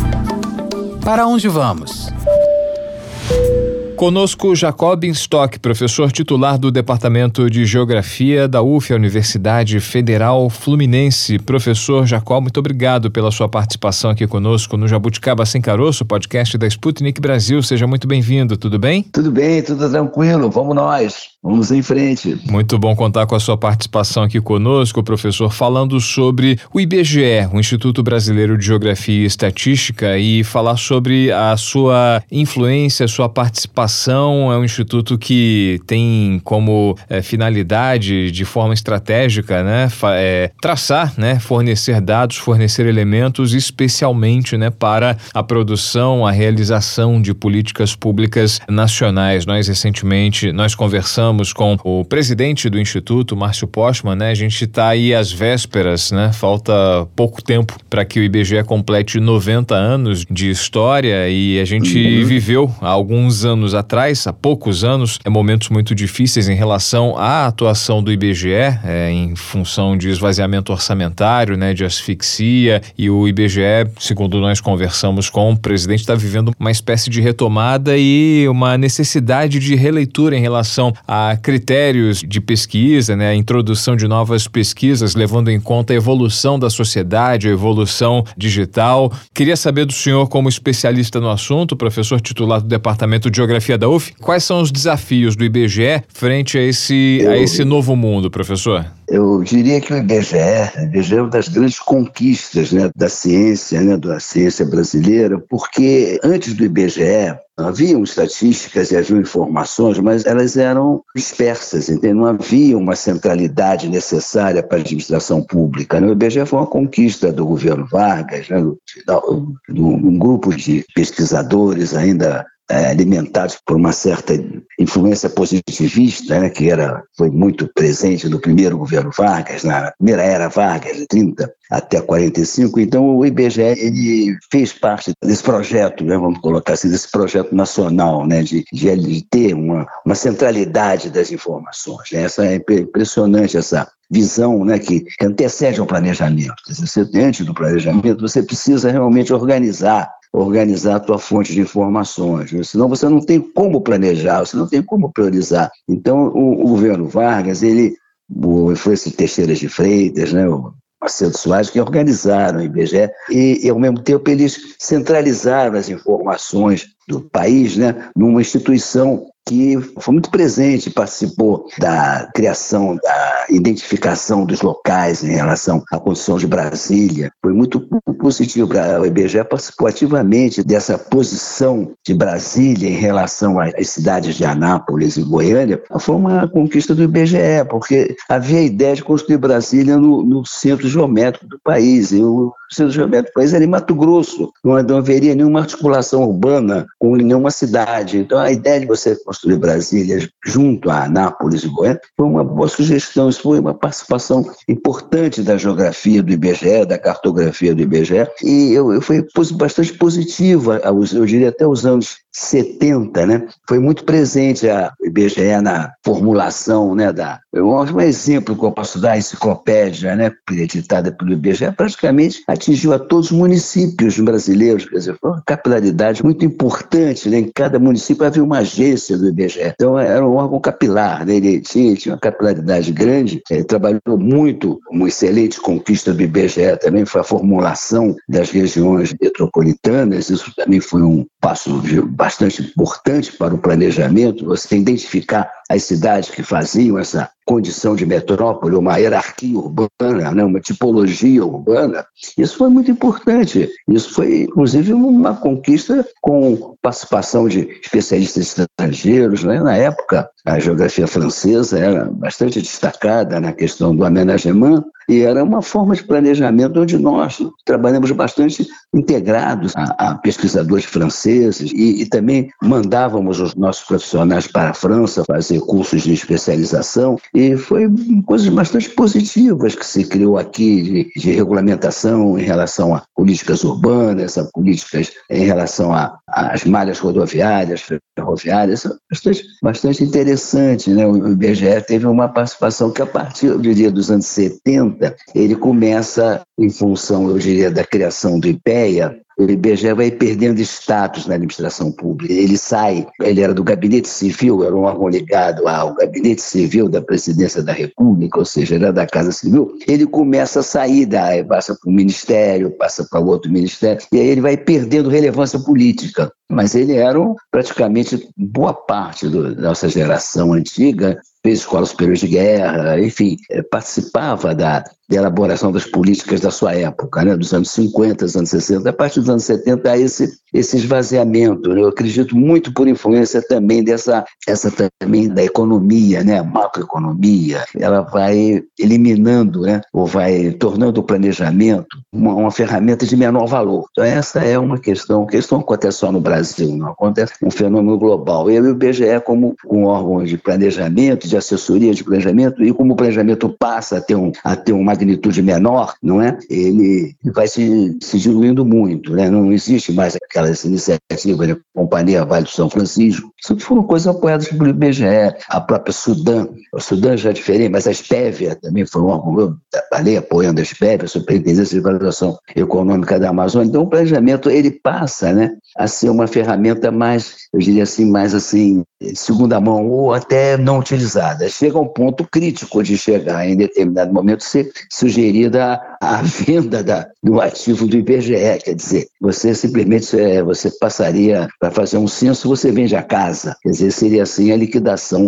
Para onde vamos? Conosco, Jacob Stock, professor titular do Departamento de Geografia da UF, a Universidade Federal Fluminense. Professor Jacob, muito obrigado pela sua participação aqui conosco no Jabuticaba Sem Caroço, podcast da Sputnik Brasil. Seja muito bem-vindo, tudo bem? Tudo bem, tudo tranquilo, vamos nós. Vamos em frente. Muito bom contar com a sua participação aqui conosco, professor, falando sobre o IBGE, o Instituto Brasileiro de Geografia e Estatística, e falar sobre a sua influência, a sua participação. É um instituto que tem como finalidade, de forma estratégica, né, traçar, né, fornecer dados, fornecer elementos, especialmente, né, para a produção, a realização de políticas públicas nacionais. Recentemente, nós conversamos com o presidente do Instituto, Márcio Postman, né? A gente está aí às vésperas, né? Falta pouco tempo para que o IBGE complete 90 anos de história e a gente viveu há alguns anos atrás, há poucos anos, momentos muito difíceis em relação à atuação do IBGE, em função de esvaziamento orçamentário, né? De asfixia, e o IBGE, segundo nós conversamos com o presidente, está vivendo uma espécie de retomada e uma necessidade de releitura em relação a critérios de pesquisa, né, a introdução de novas pesquisas, levando em conta a evolução da sociedade, a evolução digital. Queria saber do senhor, como especialista no assunto, professor titular do Departamento de Geografia da UF, quais são os desafios do IBGE frente a esse novo mundo, professor? Eu diria que o IBGE é uma das grandes conquistas, né, da ciência brasileira, porque antes do IBGE haviam estatísticas e haviam informações, mas elas eram dispersas, entende? Não havia uma centralidade necessária para a administração pública, né? O IBGE foi uma conquista do governo Vargas, né, um grupo de pesquisadores ainda alimentados por uma certa influência positivista, né, que foi muito presente no primeiro governo Vargas, na primeira era Vargas, de 30 até 45. Então o IBGE ele fez parte desse projeto, né, vamos colocar assim, desse projeto nacional, né, de ter uma centralidade das informações, né? É impressionante essa visão, né, que antecede ao planejamento. Quer dizer, você, antes do planejamento, você precisa realmente organizar a tua fonte de informações, né? Senão você não tem como planejar, você não tem como priorizar. Então, o governo Vargas, foi esse Teixeira de Freitas, né, o Macedo Soares, que organizaram o IBGE e, ao mesmo tempo, eles centralizaram as informações do país, né, numa instituição que foi muito presente, participou da criação, da identificação dos locais em relação à condição de Brasília. Foi muito positivo. O IBGE participou ativamente dessa posição de Brasília em relação às cidades de Anápolis e Goiânia. Foi uma conquista do IBGE, porque havia a ideia de construir Brasília no centro geométrico do país. E o centro geométrico do país era em Mato Grosso. Não haveria nenhuma articulação urbana com nenhuma cidade. Então, a ideia de você construir Brasília junto a Anápolis e Goiânia foi uma boa sugestão. Isso foi uma participação importante da geografia do IBGE, da cartografia do IBGE, e foi bastante positiva, eu diria até os anos 70, né? Foi muito presente a IBGE na formulação, né, um exemplo que eu posso dar, a enciclopédia, né, editada pelo IBGE, praticamente atingiu a todos os municípios brasileiros, quer dizer, foi uma capilaridade muito importante, né? Em cada município havia uma agência do IBGE, então era um órgão capilar, né? Ele tinha uma capilaridade grande, trabalhou muito, uma excelente conquista do IBGE também foi a formulação das regiões metropolitanas, isso também foi um passo bastante importante para o planejamento, você identificar as cidades que faziam essa condição de metrópole, uma hierarquia urbana, né, uma tipologia urbana. Isso foi muito importante. Isso foi, inclusive, uma conquista com participação de especialistas estrangeiros, né? Na época, a geografia francesa era bastante destacada na questão do aménagement, e era uma forma de planejamento onde nós trabalhamos bastante integrados a pesquisadores franceses e também mandávamos os nossos profissionais para a França fazer cursos de especialização, e foi coisas bastante positivas que se criou aqui de regulamentação em relação a políticas urbanas, a políticas em relação às malhas rodoviárias, ferroviárias, bastante interessante, né? O IBGE teve uma participação que a partir, eu diria, dos anos 70, ele começa, em função, eu diria, da criação do IPEA, o IBGE vai perdendo status na administração pública. Ele era do Gabinete Civil, era um órgão ligado ao Gabinete Civil da Presidência da República, ou seja, era da Casa Civil. Ele começa a sair, passa para um ministério, passa para outro ministério, e aí ele vai perdendo relevância política. Mas ele era praticamente boa parte da nossa geração antiga, fez escola superior de guerra, enfim, participava da elaboração das políticas da sua época, né, dos anos 50, dos anos 60. A partir dos anos 70 há esse esvaziamento, né? Eu acredito muito por influência também também da economia, né, a macroeconomia. Ela vai eliminando, né, ou vai tornando o planejamento uma ferramenta de menor valor. Então essa é uma questão que não acontece só no Brasil, não acontece, um fenômeno global. E o IBGE, como um órgão de planejamento, de assessoria de planejamento, e como o planejamento passa a ter uma magnitude menor, não é? Ele vai se diluindo muito, né? Não existe mais aquelas iniciativas da Companhia Vale do São Francisco. Isso foram coisas apoiadas pelo IBGE, a própria Sudam. O Sudam já é diferente, mas a Espévia também foi um órgão, eu trabalhei apoiando a Espévia, a Superintendência de Valorização Econômica da Amazônia. Então o planejamento, ele passa, né, a ser uma ferramenta mais, eu diria assim, mais assim, segunda mão ou até não utilizada. Chega a um ponto crítico de chegar em determinado momento ser sugerida a venda do ativo do IBGE, quer dizer, você simplesmente você passaria para fazer um censo, você vende a casa, quer dizer, seria assim a liquidação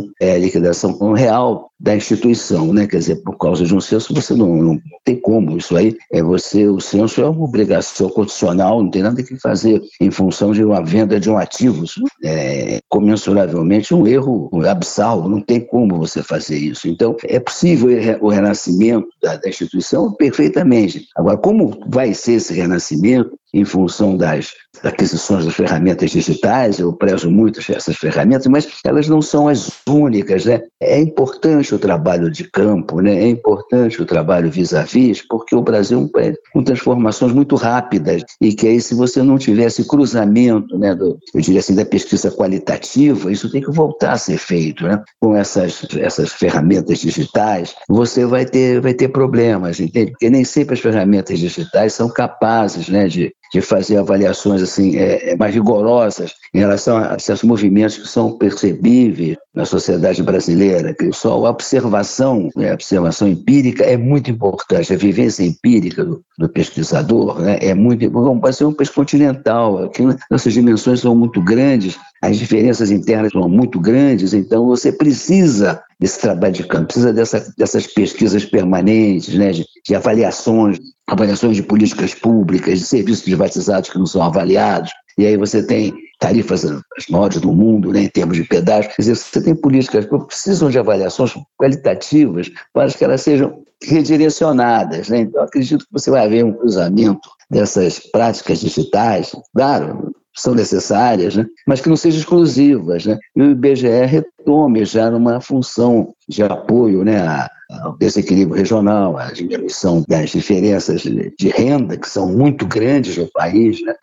real da instituição, né? Quer dizer, por causa de um censo você não tem como, isso aí o censo é uma obrigação constitucional, não tem nada que fazer em função de uma venda de um ativo, isso é comensuravelmente um erro abissal, não tem como você fazer isso. Então é possível o renascimento da instituição perfeitamente. Agora, como vai ser esse renascimento, em função das aquisições das ferramentas digitais. Eu prezo muito essas ferramentas, mas elas não são as únicas, né? É importante o trabalho de campo, né? É importante o trabalho vis-à-vis, porque o Brasil é um país com transformações muito rápidas, e que aí, se você não tivesse cruzamento, né, eu diria assim, da pesquisa qualitativa, isso tem que voltar a ser feito, né? Com essas ferramentas digitais, você vai ter problemas, entende? Porque nem sempre as ferramentas digitais são capazes, né, de fazer avaliações assim, mais rigorosas em relação a certos movimentos que são percebíveis na sociedade brasileira. Que só a observação, né, a observação empírica é muito importante, a vivência empírica do pesquisador, né, é muito importante. Pode ser um país continental, aqui nossas dimensões são muito grandes, as diferenças internas são muito grandes, então você precisa desse trabalho de campo, precisa dessas pesquisas permanentes, né, de avaliações de políticas públicas, de serviços privatizados que não são avaliados, e aí você tem tarifas as maiores do mundo, né, em termos de pedágio. Quer dizer, você tem políticas que precisam de avaliações qualitativas para que elas sejam redirecionadas, né? Então, acredito que você vai haver um cruzamento dessas práticas digitais, claro, são necessárias, né? Mas que não sejam exclusivas, né? E o IBGE retome já numa função de apoio, né, ao desequilíbrio regional, à diminuição das diferenças de renda, que são muito grandes no país, né?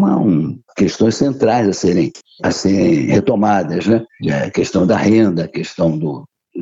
Há questões centrais a serem retomadas, né? A questão da renda, a questão dos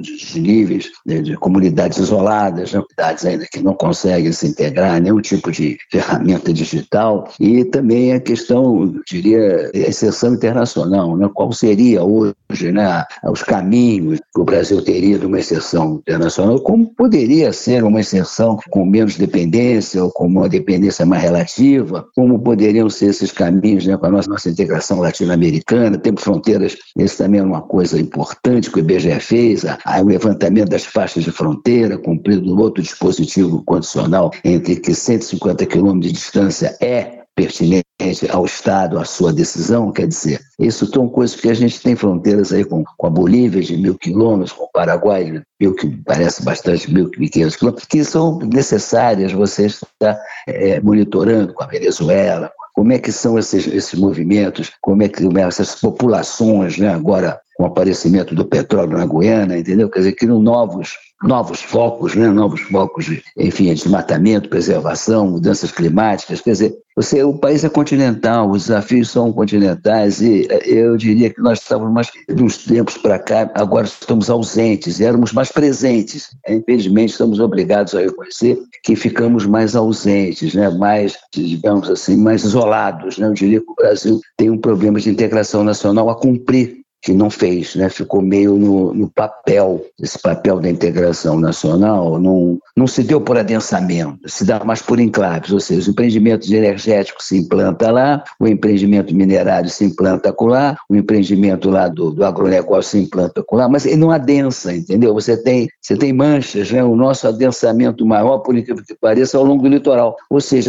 níveis de comunidades isoladas, né? Comunidades ainda que não conseguem se integrar, nenhum tipo de ferramenta digital, e também a questão, eu diria, a inserção internacional, né? Qual seria hoje, né, os caminhos que o Brasil teria de uma inserção internacional, como poderia ser uma inserção com menos dependência ou com uma dependência mais relativa, como poderiam ser esses caminhos, né, para a nossa integração latino-americana. Temos fronteiras, esse também é uma coisa importante que o IBGE fez, o levantamento das faixas de fronteira, cumprido um outro dispositivo condicional entre que 150 quilômetros de distância é pertinente ao Estado, à sua decisão. Quer dizer, isso são coisas que a gente tem fronteiras aí com a Bolívia de 1.000 quilômetros, com o Paraguai, que parece bastante, 1.500 quilômetros, que são necessárias você estar monitorando, com a Venezuela. Como é que são esses movimentos, como é que essas populações, né, agora com o aparecimento do petróleo na Guiana, entendeu? Quer dizer, criam novos focos, né, novos focos de desmatamento, preservação, mudanças climáticas. Quer dizer, o país é continental, os desafios são continentais, e eu diria que nós estávamos mais, de uns tempos para cá, agora estamos ausentes, éramos mais presentes. Infelizmente, estamos obrigados a reconhecer que ficamos mais ausentes, né, mais, digamos assim, mais isolados, né? Eu diria que o Brasil tem um problema de integração nacional a cumprir, que não fez, né? Ficou meio no papel. Esse papel da integração nacional não se deu por adensamento, se dá mais por enclaves, ou seja, o empreendimento energético se implanta lá, o empreendimento minerário se implanta acolá, o empreendimento lá do agronegócio se implanta acolá, mas ele não adensa, entendeu? Você tem manchas, né? O nosso adensamento maior, por incrível que pareça, é ao longo do litoral, ou seja,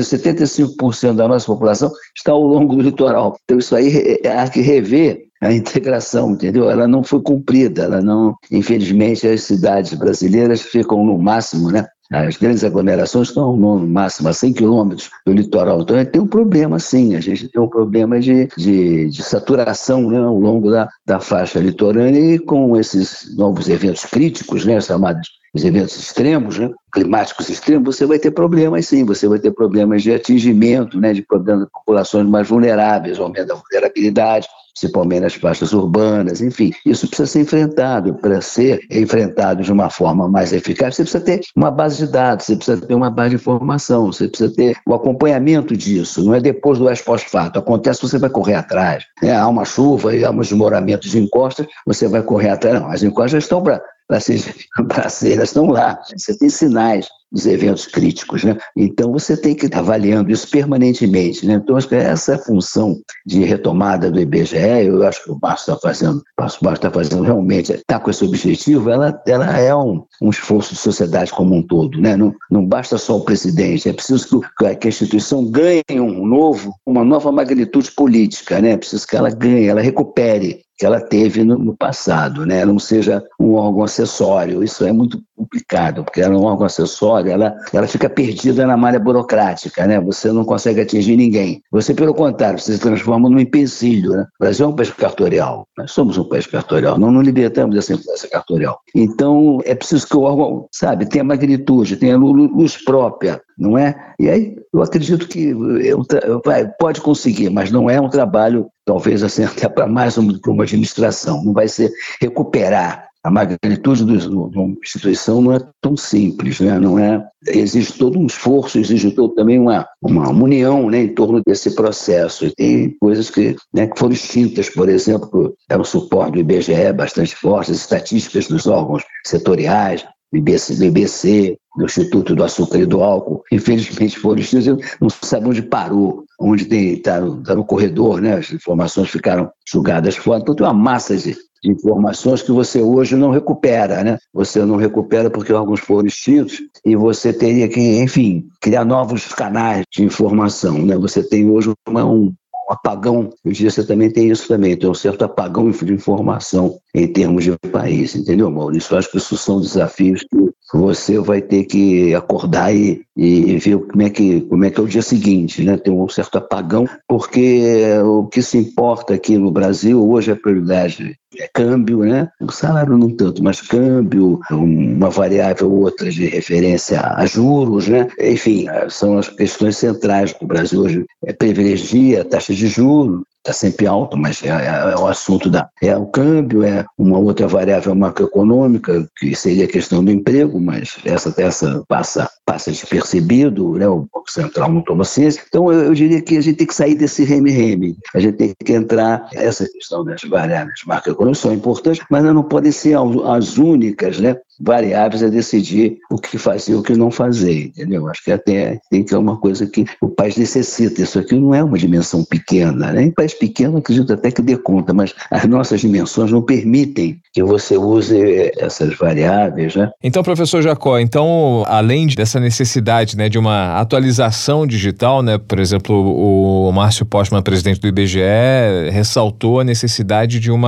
75% da nossa população está ao longo do litoral. Então isso aí há que rever a integração, entendeu? Ela não foi cumprida, infelizmente as cidades brasileiras ficam no máximo, né? As grandes aglomerações estão no máximo a 100 quilômetros do litoral. Então, tem um problema, sim. A gente tem um problema de saturação, né, ao longo da faixa litorânea, e com esses novos eventos críticos, né, chamados os eventos extremos, né, climáticos extremos, você vai ter problemas, sim. Você vai ter problemas de atingimento, né, de problemas de populações mais vulneráveis, aumento da vulnerabilidade, principalmente nas faixas urbanas, enfim. Isso precisa ser enfrentado. Para ser enfrentado de uma forma mais eficaz, você precisa ter uma base de dados, você precisa ter uma base de informação, você precisa ter o acompanhamento disso. Não é depois do pós-fato. Acontece, você vai correr atrás. Há uma chuva e há um desmoronamento de encostas, você vai correr atrás. Não, as encostas já estão elas estão lá. Você tem sinais dos eventos críticos, né? Então você tem que estar avaliando isso permanentemente, né? Então acho que essa função de retomada do IBGE, eu acho que o Márcio está fazendo realmente, está com esse objetivo, ela é um esforço de sociedade como um todo, né? Não basta só o presidente, é preciso que a instituição ganhe um novo, uma nova magnitude política, né? Precisa que ela ganhe, ela recupere que ela teve no passado, né? Não seja um órgão acessório. Isso é muito complicado, porque ela é um órgão acessório, ela fica perdida na malha burocrática, né? Você não consegue atingir ninguém. Você, pelo contrário, você se transforma num empecilho, né? O Brasil é um país cartorial, nós somos um país cartorial, não nos libertamos dessa influência cartorial. Então, é preciso que o órgão, sabe, tenha magnitude, tenha luz própria, não é? E aí, eu acredito que pode conseguir, mas não é um trabalho, talvez assim, até para mais uma administração, não vai ser recuperar a magnitude de uma instituição, não é tão simples, né? Não é, exige todo um esforço, exige também uma união, né, em torno desse processo. E tem coisas que foram extintas, por exemplo, o suporte do IBGE bastante forte, as estatísticas dos órgãos setoriais, do IBC, do Instituto do Açúcar e do Álcool, infelizmente foram extintos, não sabe onde parou, onde está no corredor, né? As informações ficaram jogadas fora. Então tem uma massa de informações que você hoje não recupera, né? Você não recupera porque órgãos foram extintos e você teria que, enfim, criar novos canais de informação, né? Você tem hoje um apagão, eu diria que você também tem isso também, tem um certo apagão de informação em termos de país, entendeu, Maurício? Eu acho que isso são desafios que você vai ter que acordar e ver como é que é o dia seguinte, né? Tem um certo apagão, porque o que se importa aqui no Brasil hoje é a prioridade, é câmbio, né? O salário não tanto, mas câmbio, uma variável ou outra de referência a juros, né? Enfim, são as questões centrais do Brasil hoje. Privilegia a taxa de juros, está sempre alto, mas é o assunto é o câmbio, é uma outra variável macroeconômica, que seria a questão do emprego, mas essa passa despercebido, né? O Banco Central não toma ciência. Então, eu diria que a gente tem que sair desse reme-reme, a gente tem que entrar, essa questão das variáveis macroeconômicas são importantes, mas não podem ser as únicas, né, variáveis a decidir o que fazer e o que não fazer, entendeu? Acho que até tem que ser uma coisa que o país necessita. Isso aqui não é uma dimensão pequena, né? Em país pequeno, acredito até que dê conta, mas as nossas dimensões não permitem que você use essas variáveis, né? Então, professor Jacó, além dessa necessidade, né, de uma atualização digital, né, por exemplo, o Márcio Postman, presidente do IBGE, ressaltou a necessidade de um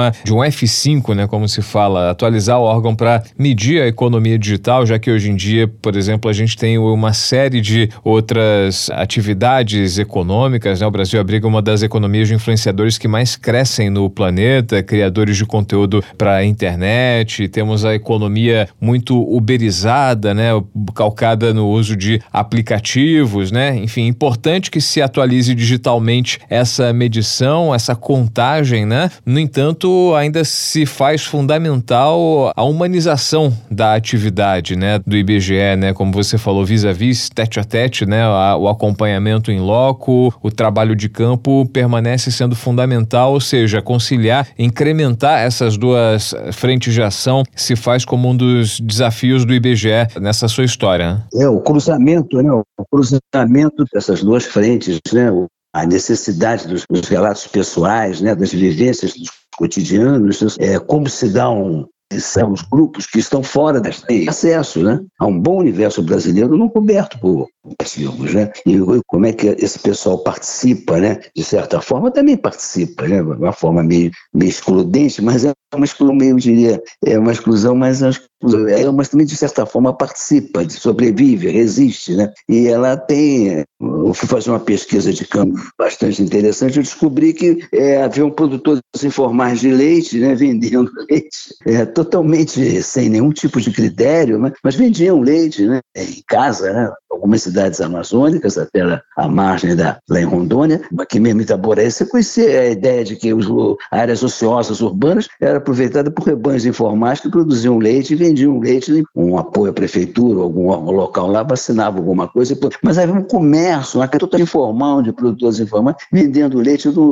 F5, né, como se fala, atualizar o órgão para medir a economia digital, já que hoje em dia, por exemplo, a gente tem uma série de outras atividades econômicas, né? O Brasil abriga uma das economias de influenciadores que mais crescem no planeta, criadores de conteúdo para a internet, temos a economia muito uberizada, né? Calcada no uso de aplicativos, né? Enfim, importante que se atualize digitalmente essa medição, essa contagem, né? No entanto, ainda se faz fundamental a humanização da atividade, né, do IBGE, né, como você falou, vis-a-vis, tete a tete, né, o acompanhamento em loco, o trabalho de campo permanece sendo fundamental, ou seja, conciliar, incrementar essas duas frentes de ação se faz como um dos desafios do IBGE nessa sua história. O cruzamento, né, o cruzamento dessas duas frentes, né, a necessidade dos relatos pessoais, né, das vivências dos cotidianos, como se dá são os grupos que estão fora dessa acesso, né, a um bom universo brasileiro não coberto por ativos, né? E como é que esse pessoal participa, né? De certa forma também participa, né? De uma forma meio excludente, mas é uma exclusão meio, eu diria, é uma exclusão, mas mas também de certa forma participa, sobrevive, resiste, né? E ela tem, eu fui fazer uma pesquisa de campo bastante interessante, eu descobri que havia produtores informais de leite, né? Vendendo leite, totalmente sem nenhum tipo de critério, mas vendiam leite, né? Em casa, né? Algumas cidades amazônicas, até a margem lá em Rondônia, aqui mesmo em Itaboraí, você conhecia a ideia de que as áreas ociosas urbanas eram aproveitadas por rebanhos informais que produziam leite e vendiam leite, um apoio à prefeitura, algum órgão local lá, vacinava alguma coisa, mas havia um comércio, uma total informal de produtores informais vendendo leite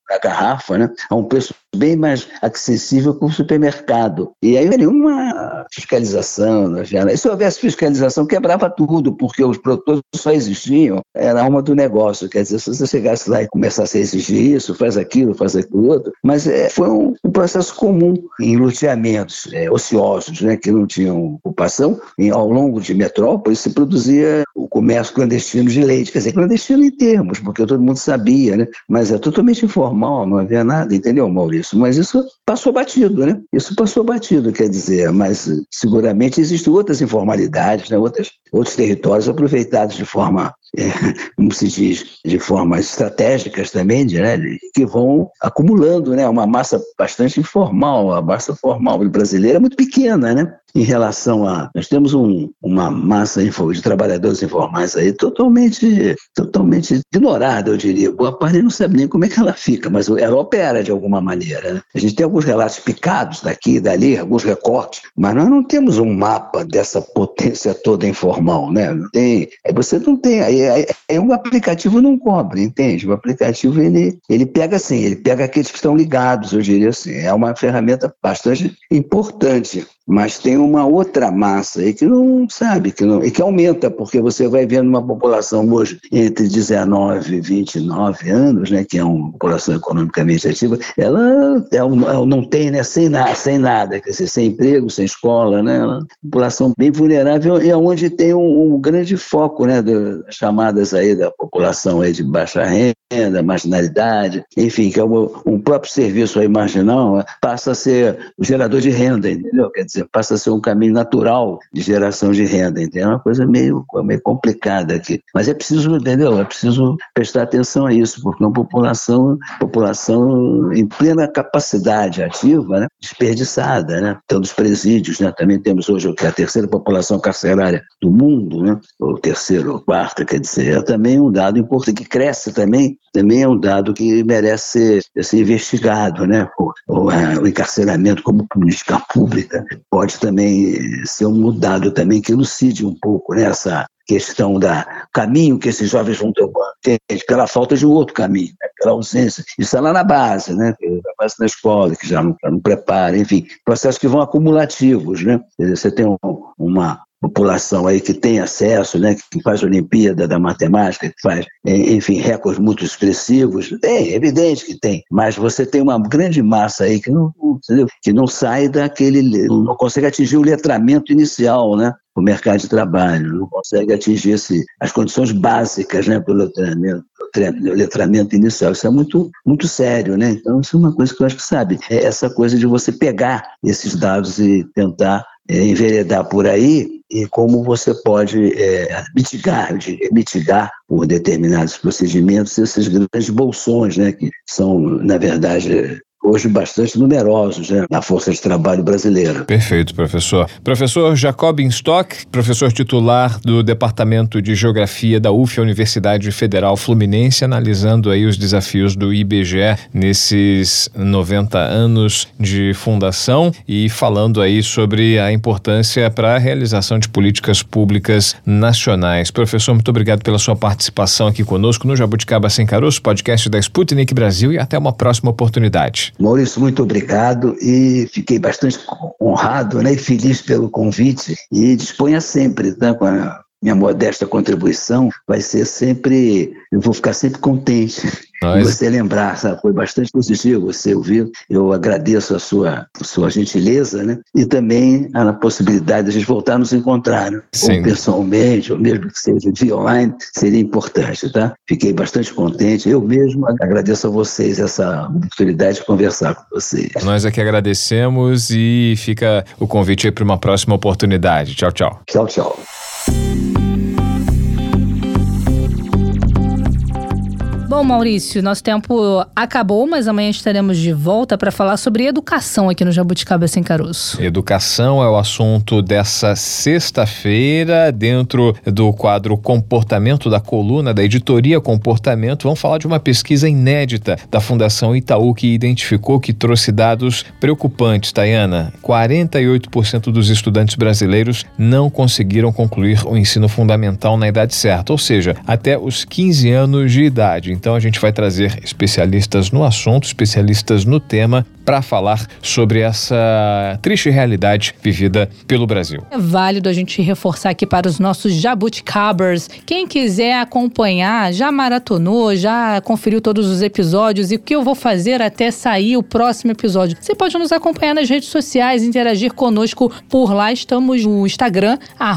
a garrafa, né, a um preço bem mais acessível que o supermercado. E aí nenhuma fiscalização, se houvesse fiscalização, quebrava tudo, porque os produtores só existiam, era a alma do negócio. Quer dizer, se você chegasse lá e começasse a exigir isso, faz aquilo outro, mas foi um processo comum em loteamentos ociosos, né, que não tinham ocupação. Ao longo de metrópoles se produzia o comércio clandestino de leite, quer dizer, clandestino em termos, porque todo mundo sabia, né, mas é totalmente informal, não havia nada, entendeu, Maurício? Mas isso passou batido, né? Isso passou batido, quer dizer, mas seguramente existem outras informalidades, né? Outros territórios aproveitados de forma, como se diz, de formas estratégicas também, né? Que vão acumulando, né? Uma massa bastante informal. A massa formal brasileira é muito pequena, né? Em relação a... Nós temos uma massa de trabalhadores informais aí totalmente ignorada, eu diria. Boa parte não sabe nem como é que ela fica, mas ela opera de alguma maneira, né? A gente tem alguns relatos picados daqui e dali, alguns recortes, mas nós não temos um mapa dessa potência toda informal, né? Não tem, você não tem, aí o aplicativo não cobre, entende? O aplicativo, ele pega assim, ele pega aqueles que estão ligados, eu diria assim, é uma ferramenta bastante importante. Mas tem uma outra massa aí que não sabe, e que aumenta, porque você vai vendo uma população hoje entre 19 e 29 anos, né, que é uma população economicamente ativa, ela não tem, né, sem nada, quer dizer, sem emprego, sem escola, né, uma população bem vulnerável, e onde tem um grande foco, né, das chamadas aí da população aí de baixa renda, marginalidade, enfim, que é um próprio serviço aí marginal, passa a ser o gerador de renda, entendeu? Quer dizer, passa a ser um caminho natural de geração de renda, entendeu? É uma coisa meio complicada aqui. Mas é preciso, entendeu? É preciso prestar atenção a isso, porque é uma população em plena capacidade ativa, né? Desperdiçada, né? Então, dos presídios, né? Também temos hoje a terceira população carcerária do mundo, né? Ou terceira ou quarta, quer dizer, é também um dado importante, que cresce também é um dado que merece ser investigado, né? O encarceramento como política pública pode também ser um dado também que elucide um pouco, né, essa questão do caminho que esses jovens vão tomando, pela falta de um outro caminho, né, pela ausência. Isso é lá na base, né, na base da escola, que já não prepara, enfim, processos que vão acumulativos, né? Você tem uma população aí que tem acesso, né, que faz Olimpíada da Matemática, que faz, enfim, recordes muito expressivos, é evidente que tem, mas você tem uma grande massa aí que não sai não consegue atingir o letramento inicial, né, o mercado de trabalho, não consegue atingir as condições básicas, né, pelo letramento inicial. Isso é muito, muito sério, né? Então, isso é uma coisa que eu acho que sabe, é essa coisa de você pegar esses dados e tentar enveredar por aí, e como você pode mitigar por determinados procedimentos esses grandes bolsões, né, que são, na verdade, hoje bastante numerosos, né, na força de trabalho brasileira. Perfeito, professor. Professor Jacob Instock, professor titular do Departamento de Geografia da UF, Universidade Federal Fluminense, analisando aí os desafios do IBGE nesses 90 anos de fundação e falando aí sobre a importância para a realização de políticas públicas nacionais. Professor, muito obrigado pela sua participação aqui conosco no Jabuticaba Sem Caroço, podcast da Sputnik Brasil, e até uma próxima oportunidade. Maurício, muito obrigado, e fiquei bastante honrado, né, e feliz pelo convite, e disponha sempre, tá, com a minha modesta contribuição, vai ser sempre, eu vou ficar sempre contente de você lembrar, sabe? Foi bastante positivo você ouvir, eu agradeço a sua gentileza, né? E também a possibilidade de a gente voltar a nos encontrar, né? Ou pessoalmente, ou mesmo que seja via online, seria importante, tá? Fiquei bastante contente, eu mesmo agradeço a vocês essa oportunidade de conversar com vocês. Nós aqui agradecemos e fica o convite aí para uma próxima oportunidade. Tchau, tchau. Tchau, tchau. Bom, Maurício, nosso tempo acabou, mas amanhã estaremos de volta para falar sobre educação aqui no Jabuticaba Sem Caroço. Educação é o assunto dessa sexta-feira, dentro do quadro Comportamento, da coluna da editoria Comportamento. Vamos falar de uma pesquisa inédita da Fundação Itaú que identificou, que trouxe dados preocupantes, Tayana. 48% dos estudantes brasileiros não conseguiram concluir o ensino fundamental na idade certa, ou seja, até os 15 anos de idade. Então, Então a gente vai trazer especialistas no assunto, especialistas no tema, para falar sobre essa triste realidade vivida pelo Brasil. É válido a gente reforçar aqui para os nossos jabuticabers. Quem quiser acompanhar, já maratonou, já conferiu todos os episódios e o que eu vou fazer até sair o próximo episódio. Você pode nos acompanhar nas redes sociais, interagir conosco por lá. Estamos no Instagram,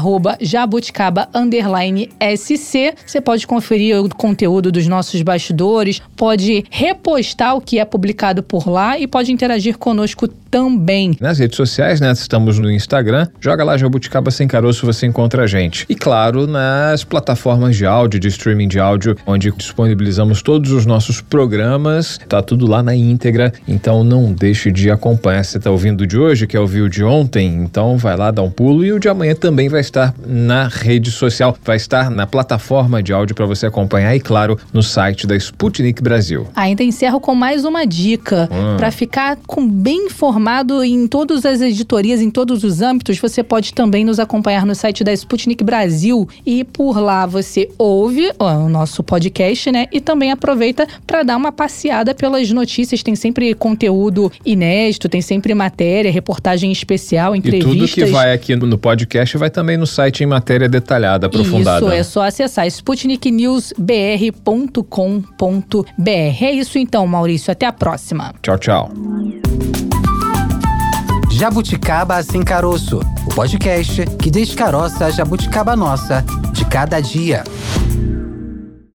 @jabuticaba_SC. Você pode conferir o conteúdo dos nossos bastidores, pode repostar o que é publicado por lá e pode interagir conosco também. Nas redes sociais, né? Estamos no Instagram. Joga lá Jabuticaba Sem Caroço, você encontra a gente. E claro, nas plataformas de áudio, de streaming de áudio, onde disponibilizamos todos os nossos programas. Tá tudo lá na íntegra, então não deixe de acompanhar. Você tá ouvindo o de hoje, quer ouvir o de ontem? Então vai lá, dá um pulo. E o de amanhã também vai estar na rede social, vai estar na plataforma de áudio para você acompanhar e, claro, no site da Sputnik Brasil. Ainda encerro com mais uma dica. Para ficar bem informado em todas as editorias, em todos os âmbitos, você pode também nos acompanhar no site da Sputnik Brasil e por lá você ouve o nosso podcast, né? E também aproveita para dar uma passeada pelas notícias. Tem sempre conteúdo inédito, tem sempre matéria, reportagem especial, entrevistas. E tudo que vai aqui no podcast vai também no site em matéria detalhada, aprofundada. Isso, é só acessar sputniknewsbr.com.br. É isso então, Maurício. Até a próxima. Tchau, tchau. Jabuticaba Sem Caroço, o podcast que descaroça a jabuticaba nossa de cada dia.